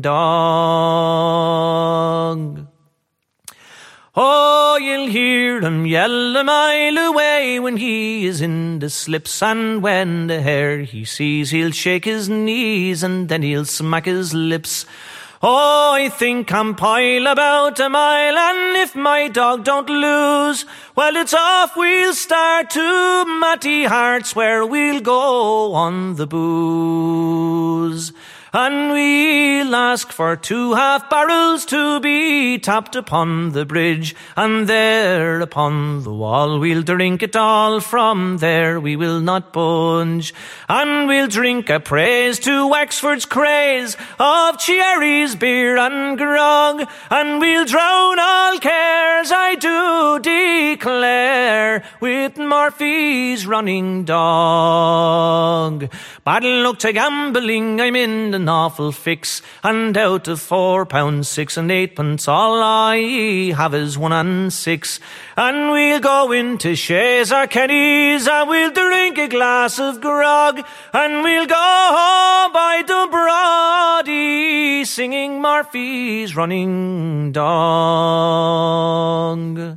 Dog. Oh, you'll hear him yell a mile away when he is in the slips, and when the hare he sees, he'll shake his knees and then he'll smack his lips. Oh, I think I'm pile about a mile, and if my dog don't lose, well, it's off we'll start to Matty Hart's, where we'll go on the booze. And we'll ask for 2 half barrels to be tapped upon the bridge, and there upon the wall we'll drink it all, from there we will not budge. And we'll drink a praise to Wexford's craze of cherries, beer and grog, and we'll drown all cares, I do declare, with Murphy's Running Dog. Bad luck to gambling, I'm in an awful fix, and out of £4, 6 and 8 pence, all I have is 1 and 6. And we'll go into Shays or Kenny's and we'll drink a glass of grog, and we'll go home by Dumbrody singing Murphy's Running Dog.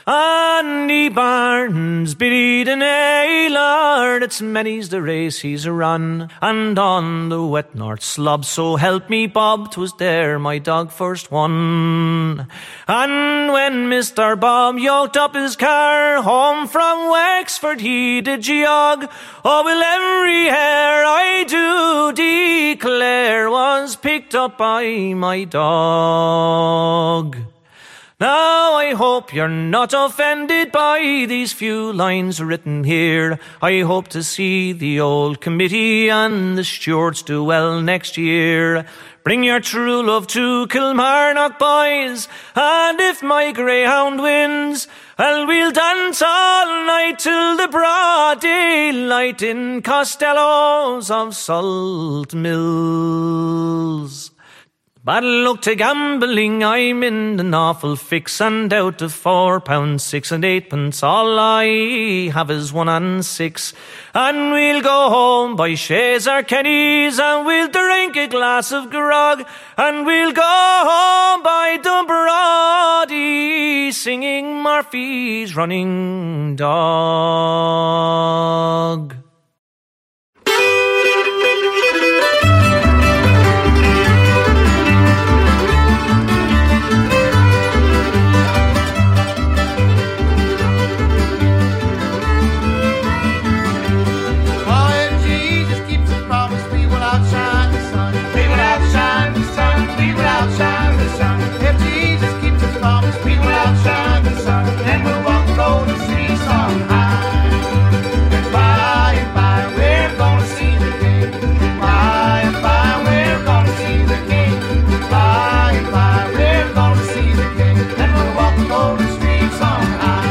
Andy Barnes buried in Aylar, it's many's the race he's run, and on the wet north slob, so help me Bob, 'twas there my dog first won. And when Mr. Bob yoked up his car, home from Wexford he did jog, oh will every hair I do declare was picked up by my dog. Now I hope you're not offended by these few lines written here. I hope to see the old committee and the stewards do well next year. Bring your true love to Kilmarnock, boys, and if my greyhound wins, well, we'll dance all night till the broad daylight in Costello's of Salt Mills. Bad luck to gambling, I'm in an awful fix, and out of £4, 6 and 8 all I have is 1 and 6. And we'll go home by Shays or Kenny's, and we'll drink a glass of grog, and we'll go home by Dumbrody, singing Murphy's Running Dog. And we'll walk go to see some high. And by we're gonna see the king. By we're gonna see the king. By we're gonna see the king. And we'll walk go to see some high.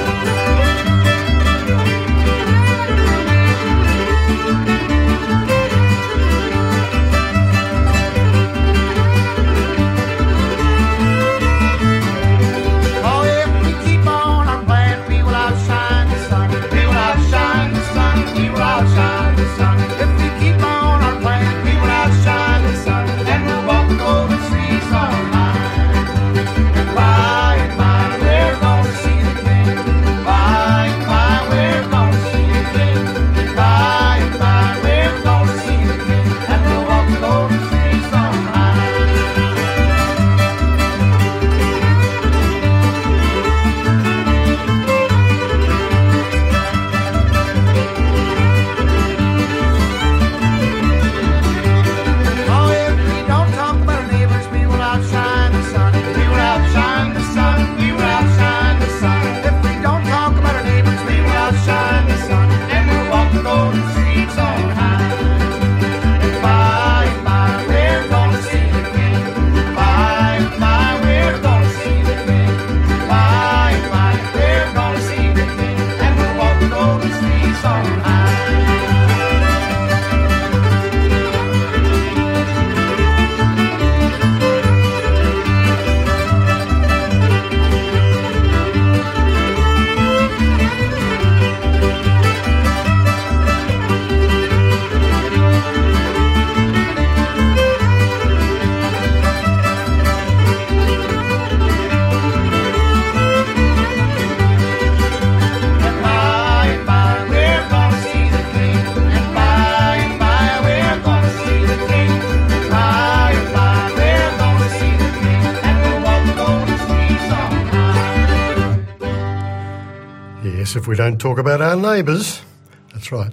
If we don't talk about our neighbours. That's right.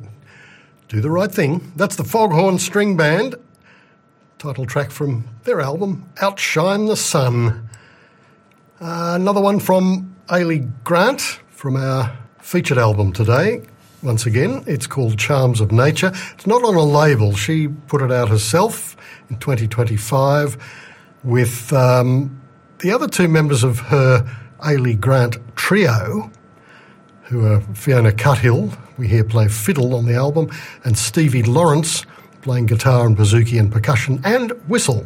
Do the right thing. That's the Foghorn String Band. Title track from their album, Outshine the Sun. Another one from Ailey Grant from our featured album today. Once again, it's called Charms of Nature. It's not on a label. She put it out herself in 2025 with the other two members of her Ailey Grant trio, who are Fiona Cuthill, we hear play fiddle on the album, and Stevie Lawrence playing guitar and bouzouki and percussion and whistle.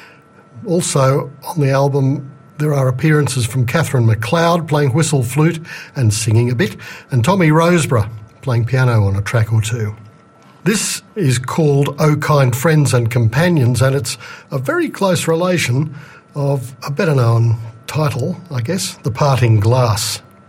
Also on the album there are appearances from Catherine McLeod playing whistle, flute and singing a bit, and Tommy Roseborough playing piano on a track or two. This is called O Kind Friends and Companions, and it's a very close relation of a better known title, I guess, The Parting Glass.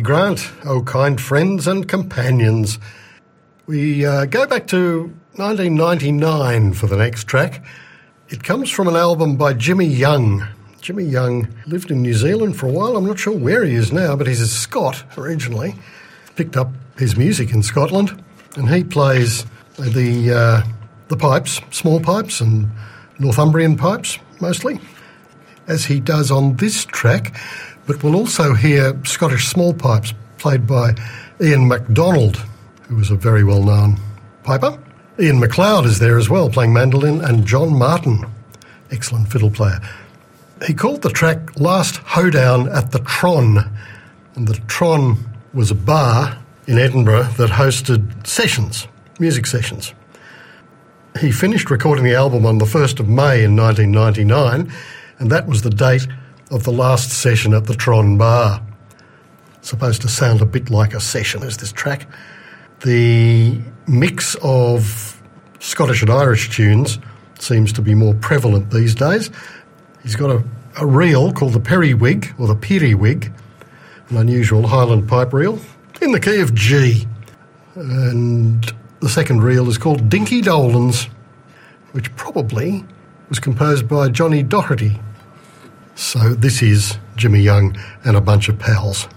Grant, oh kind friends and companions. We go back to 1999 for the next track. It comes from an album by Jimmy Young. Jimmy Young lived in New Zealand for a while. I'm not sure where he is now, but he's a Scot originally. Picked up his music in Scotland, and he plays the pipes, small pipes and Northumbrian pipes mostly, as he does on this track. But we'll also hear Scottish small pipes played by Ian MacDonald, who was a very well-known piper. Ian MacLeod is there as well, playing mandolin, and John Martin, excellent fiddle player. He called the track Last Hoedown at the Tron, and the Tron was a bar in Edinburgh that hosted sessions, music sessions. He finished recording the album on the 1st of May in 1999, and that was the date of the last session at the Tron bar. Supposed to sound a bit like a session, is this track. The mix of Scottish and Irish tunes seems to be more prevalent these days. He's got a reel called the periwig, or the periwig, an unusual Highland pipe reel, in the key of G. And the second reel is called Dinky Dolans, which probably was composed by Johnny Doherty. So this is Jimmy Young and a bunch of pals.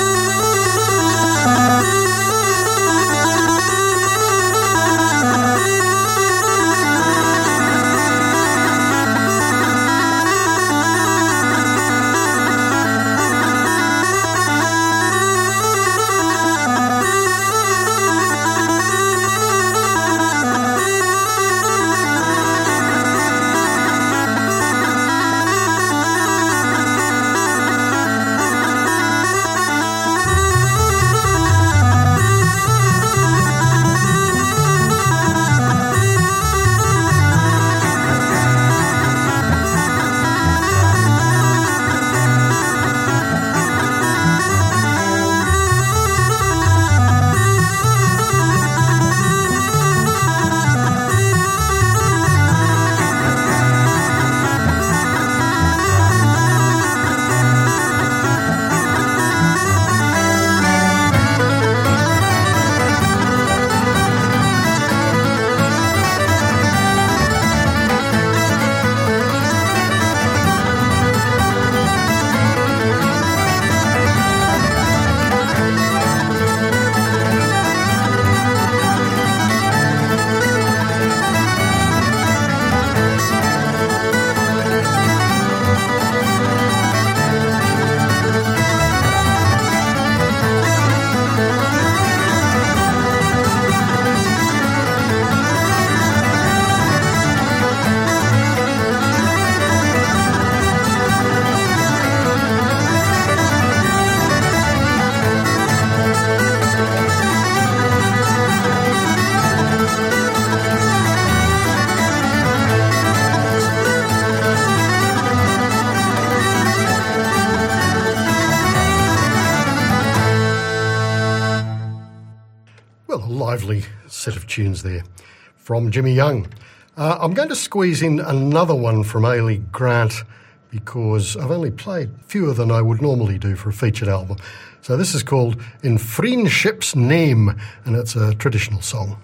Lively set of tunes there from Jimmy Young. I'm going to squeeze in another one from Ailey Grant because I've only played fewer than I would normally do for a featured album. So this is called In Friendship's Name, and it's a traditional song.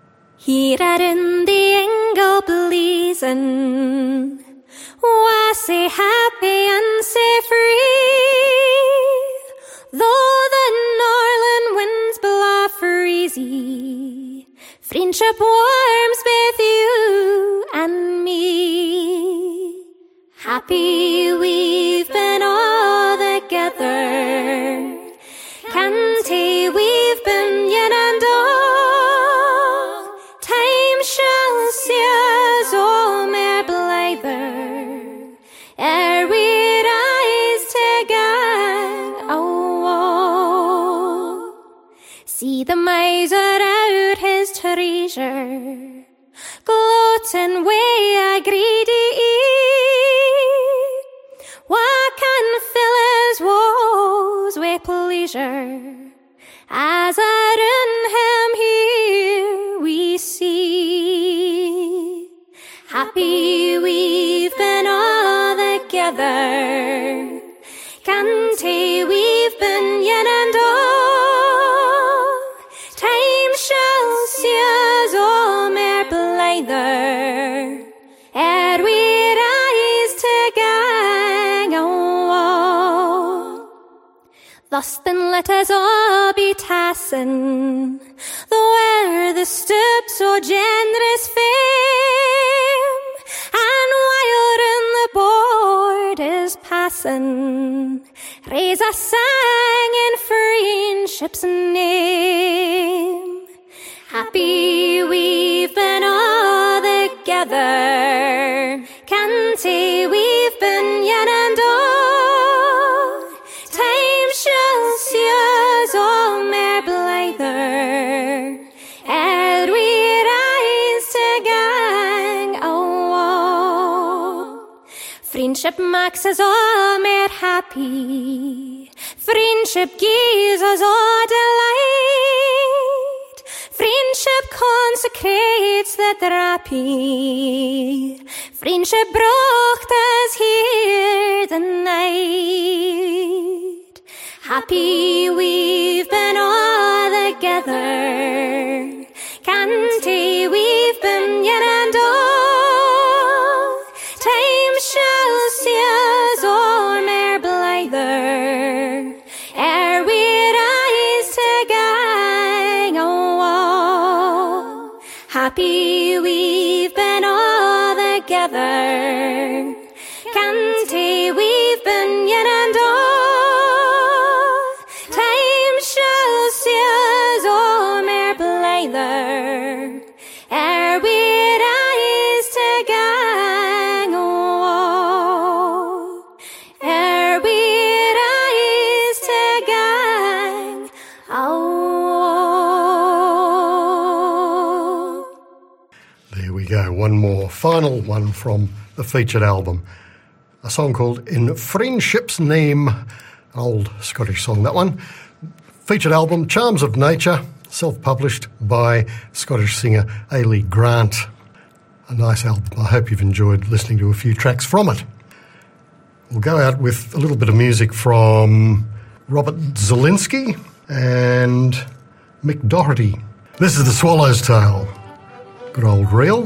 Here in the Engle blazing, why say happy and say free, though the northern winds blow freezy, friendship warms both you and me. Happy we've been all together, canty we've been yin and all. Time shall see us all mere blyther, ere we rise together. Oh, see the miser out his treasure, gloating way a greedy ear. What can fill his woes with pleasure, as around him here we see. Happy we've been all together, canty we've been yin and all. Just then let us all be tassin', though ere the stoop so generous fame, and while in the board is passin', raise a sang in friendship's name. Happy we've been all together, can't say we've been yet and all. Time shall see us all mair blither, ere we rise to gang awa. Friendship makes us all mair happy, friendship gives us all delight, friendship consecrates the drappie, friendship brought us here the night. Happy we've been all together, can't say we've been yet and all. Time shall see us all mair blither, ere we rise to gang awa. Happy we've been all together, can't say we've been yet and all. Time shall see us all mair blither, ere we rise to gang awa. Ere we rise to gang awa. There we go, one more, final one from the featured album. A song called In Friendship's Name, an old Scottish song, that one. Featured album, Charms of Nature, self-published by Scottish singer Ailey Grant. A nice album. I hope you've enjoyed listening to a few tracks from it. We'll go out with a little bit of music from Robert Zielinski and Mick Doherty. This is The Swallow's Tale. Good old reel.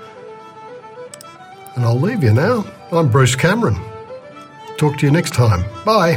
And I'll leave you now. I'm Bruce Cameron. Talk to you next time. Bye.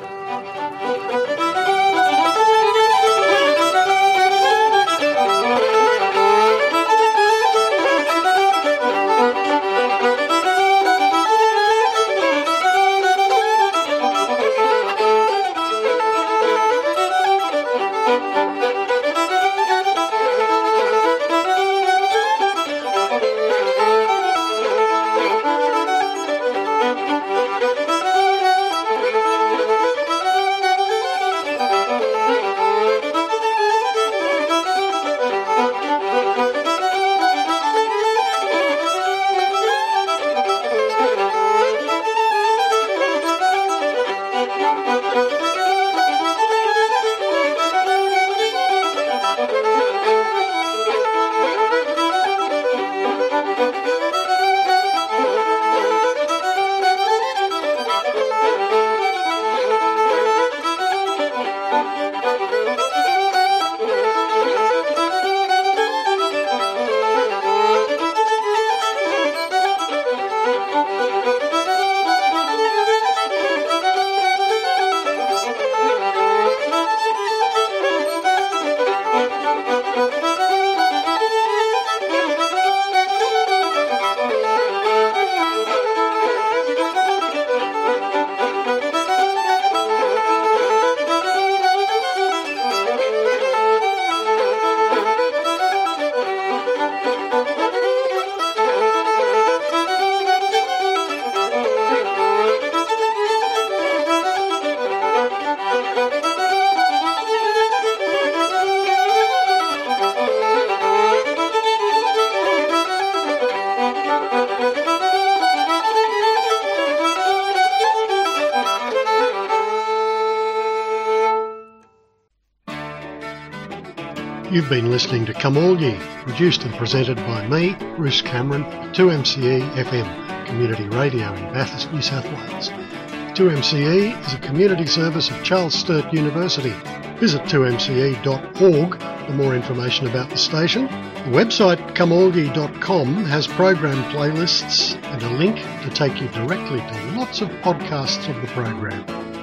You've been listening to Come All Ye, produced and presented by me, Bruce Cameron, 2MCE FM, community radio in Bathurst, New South Wales. 2MCE is a community service of Charles Sturt University. Visit 2mce.org for more information about the station. The website comeallye.com has program playlists and a link to take you directly to lots of podcasts of the program.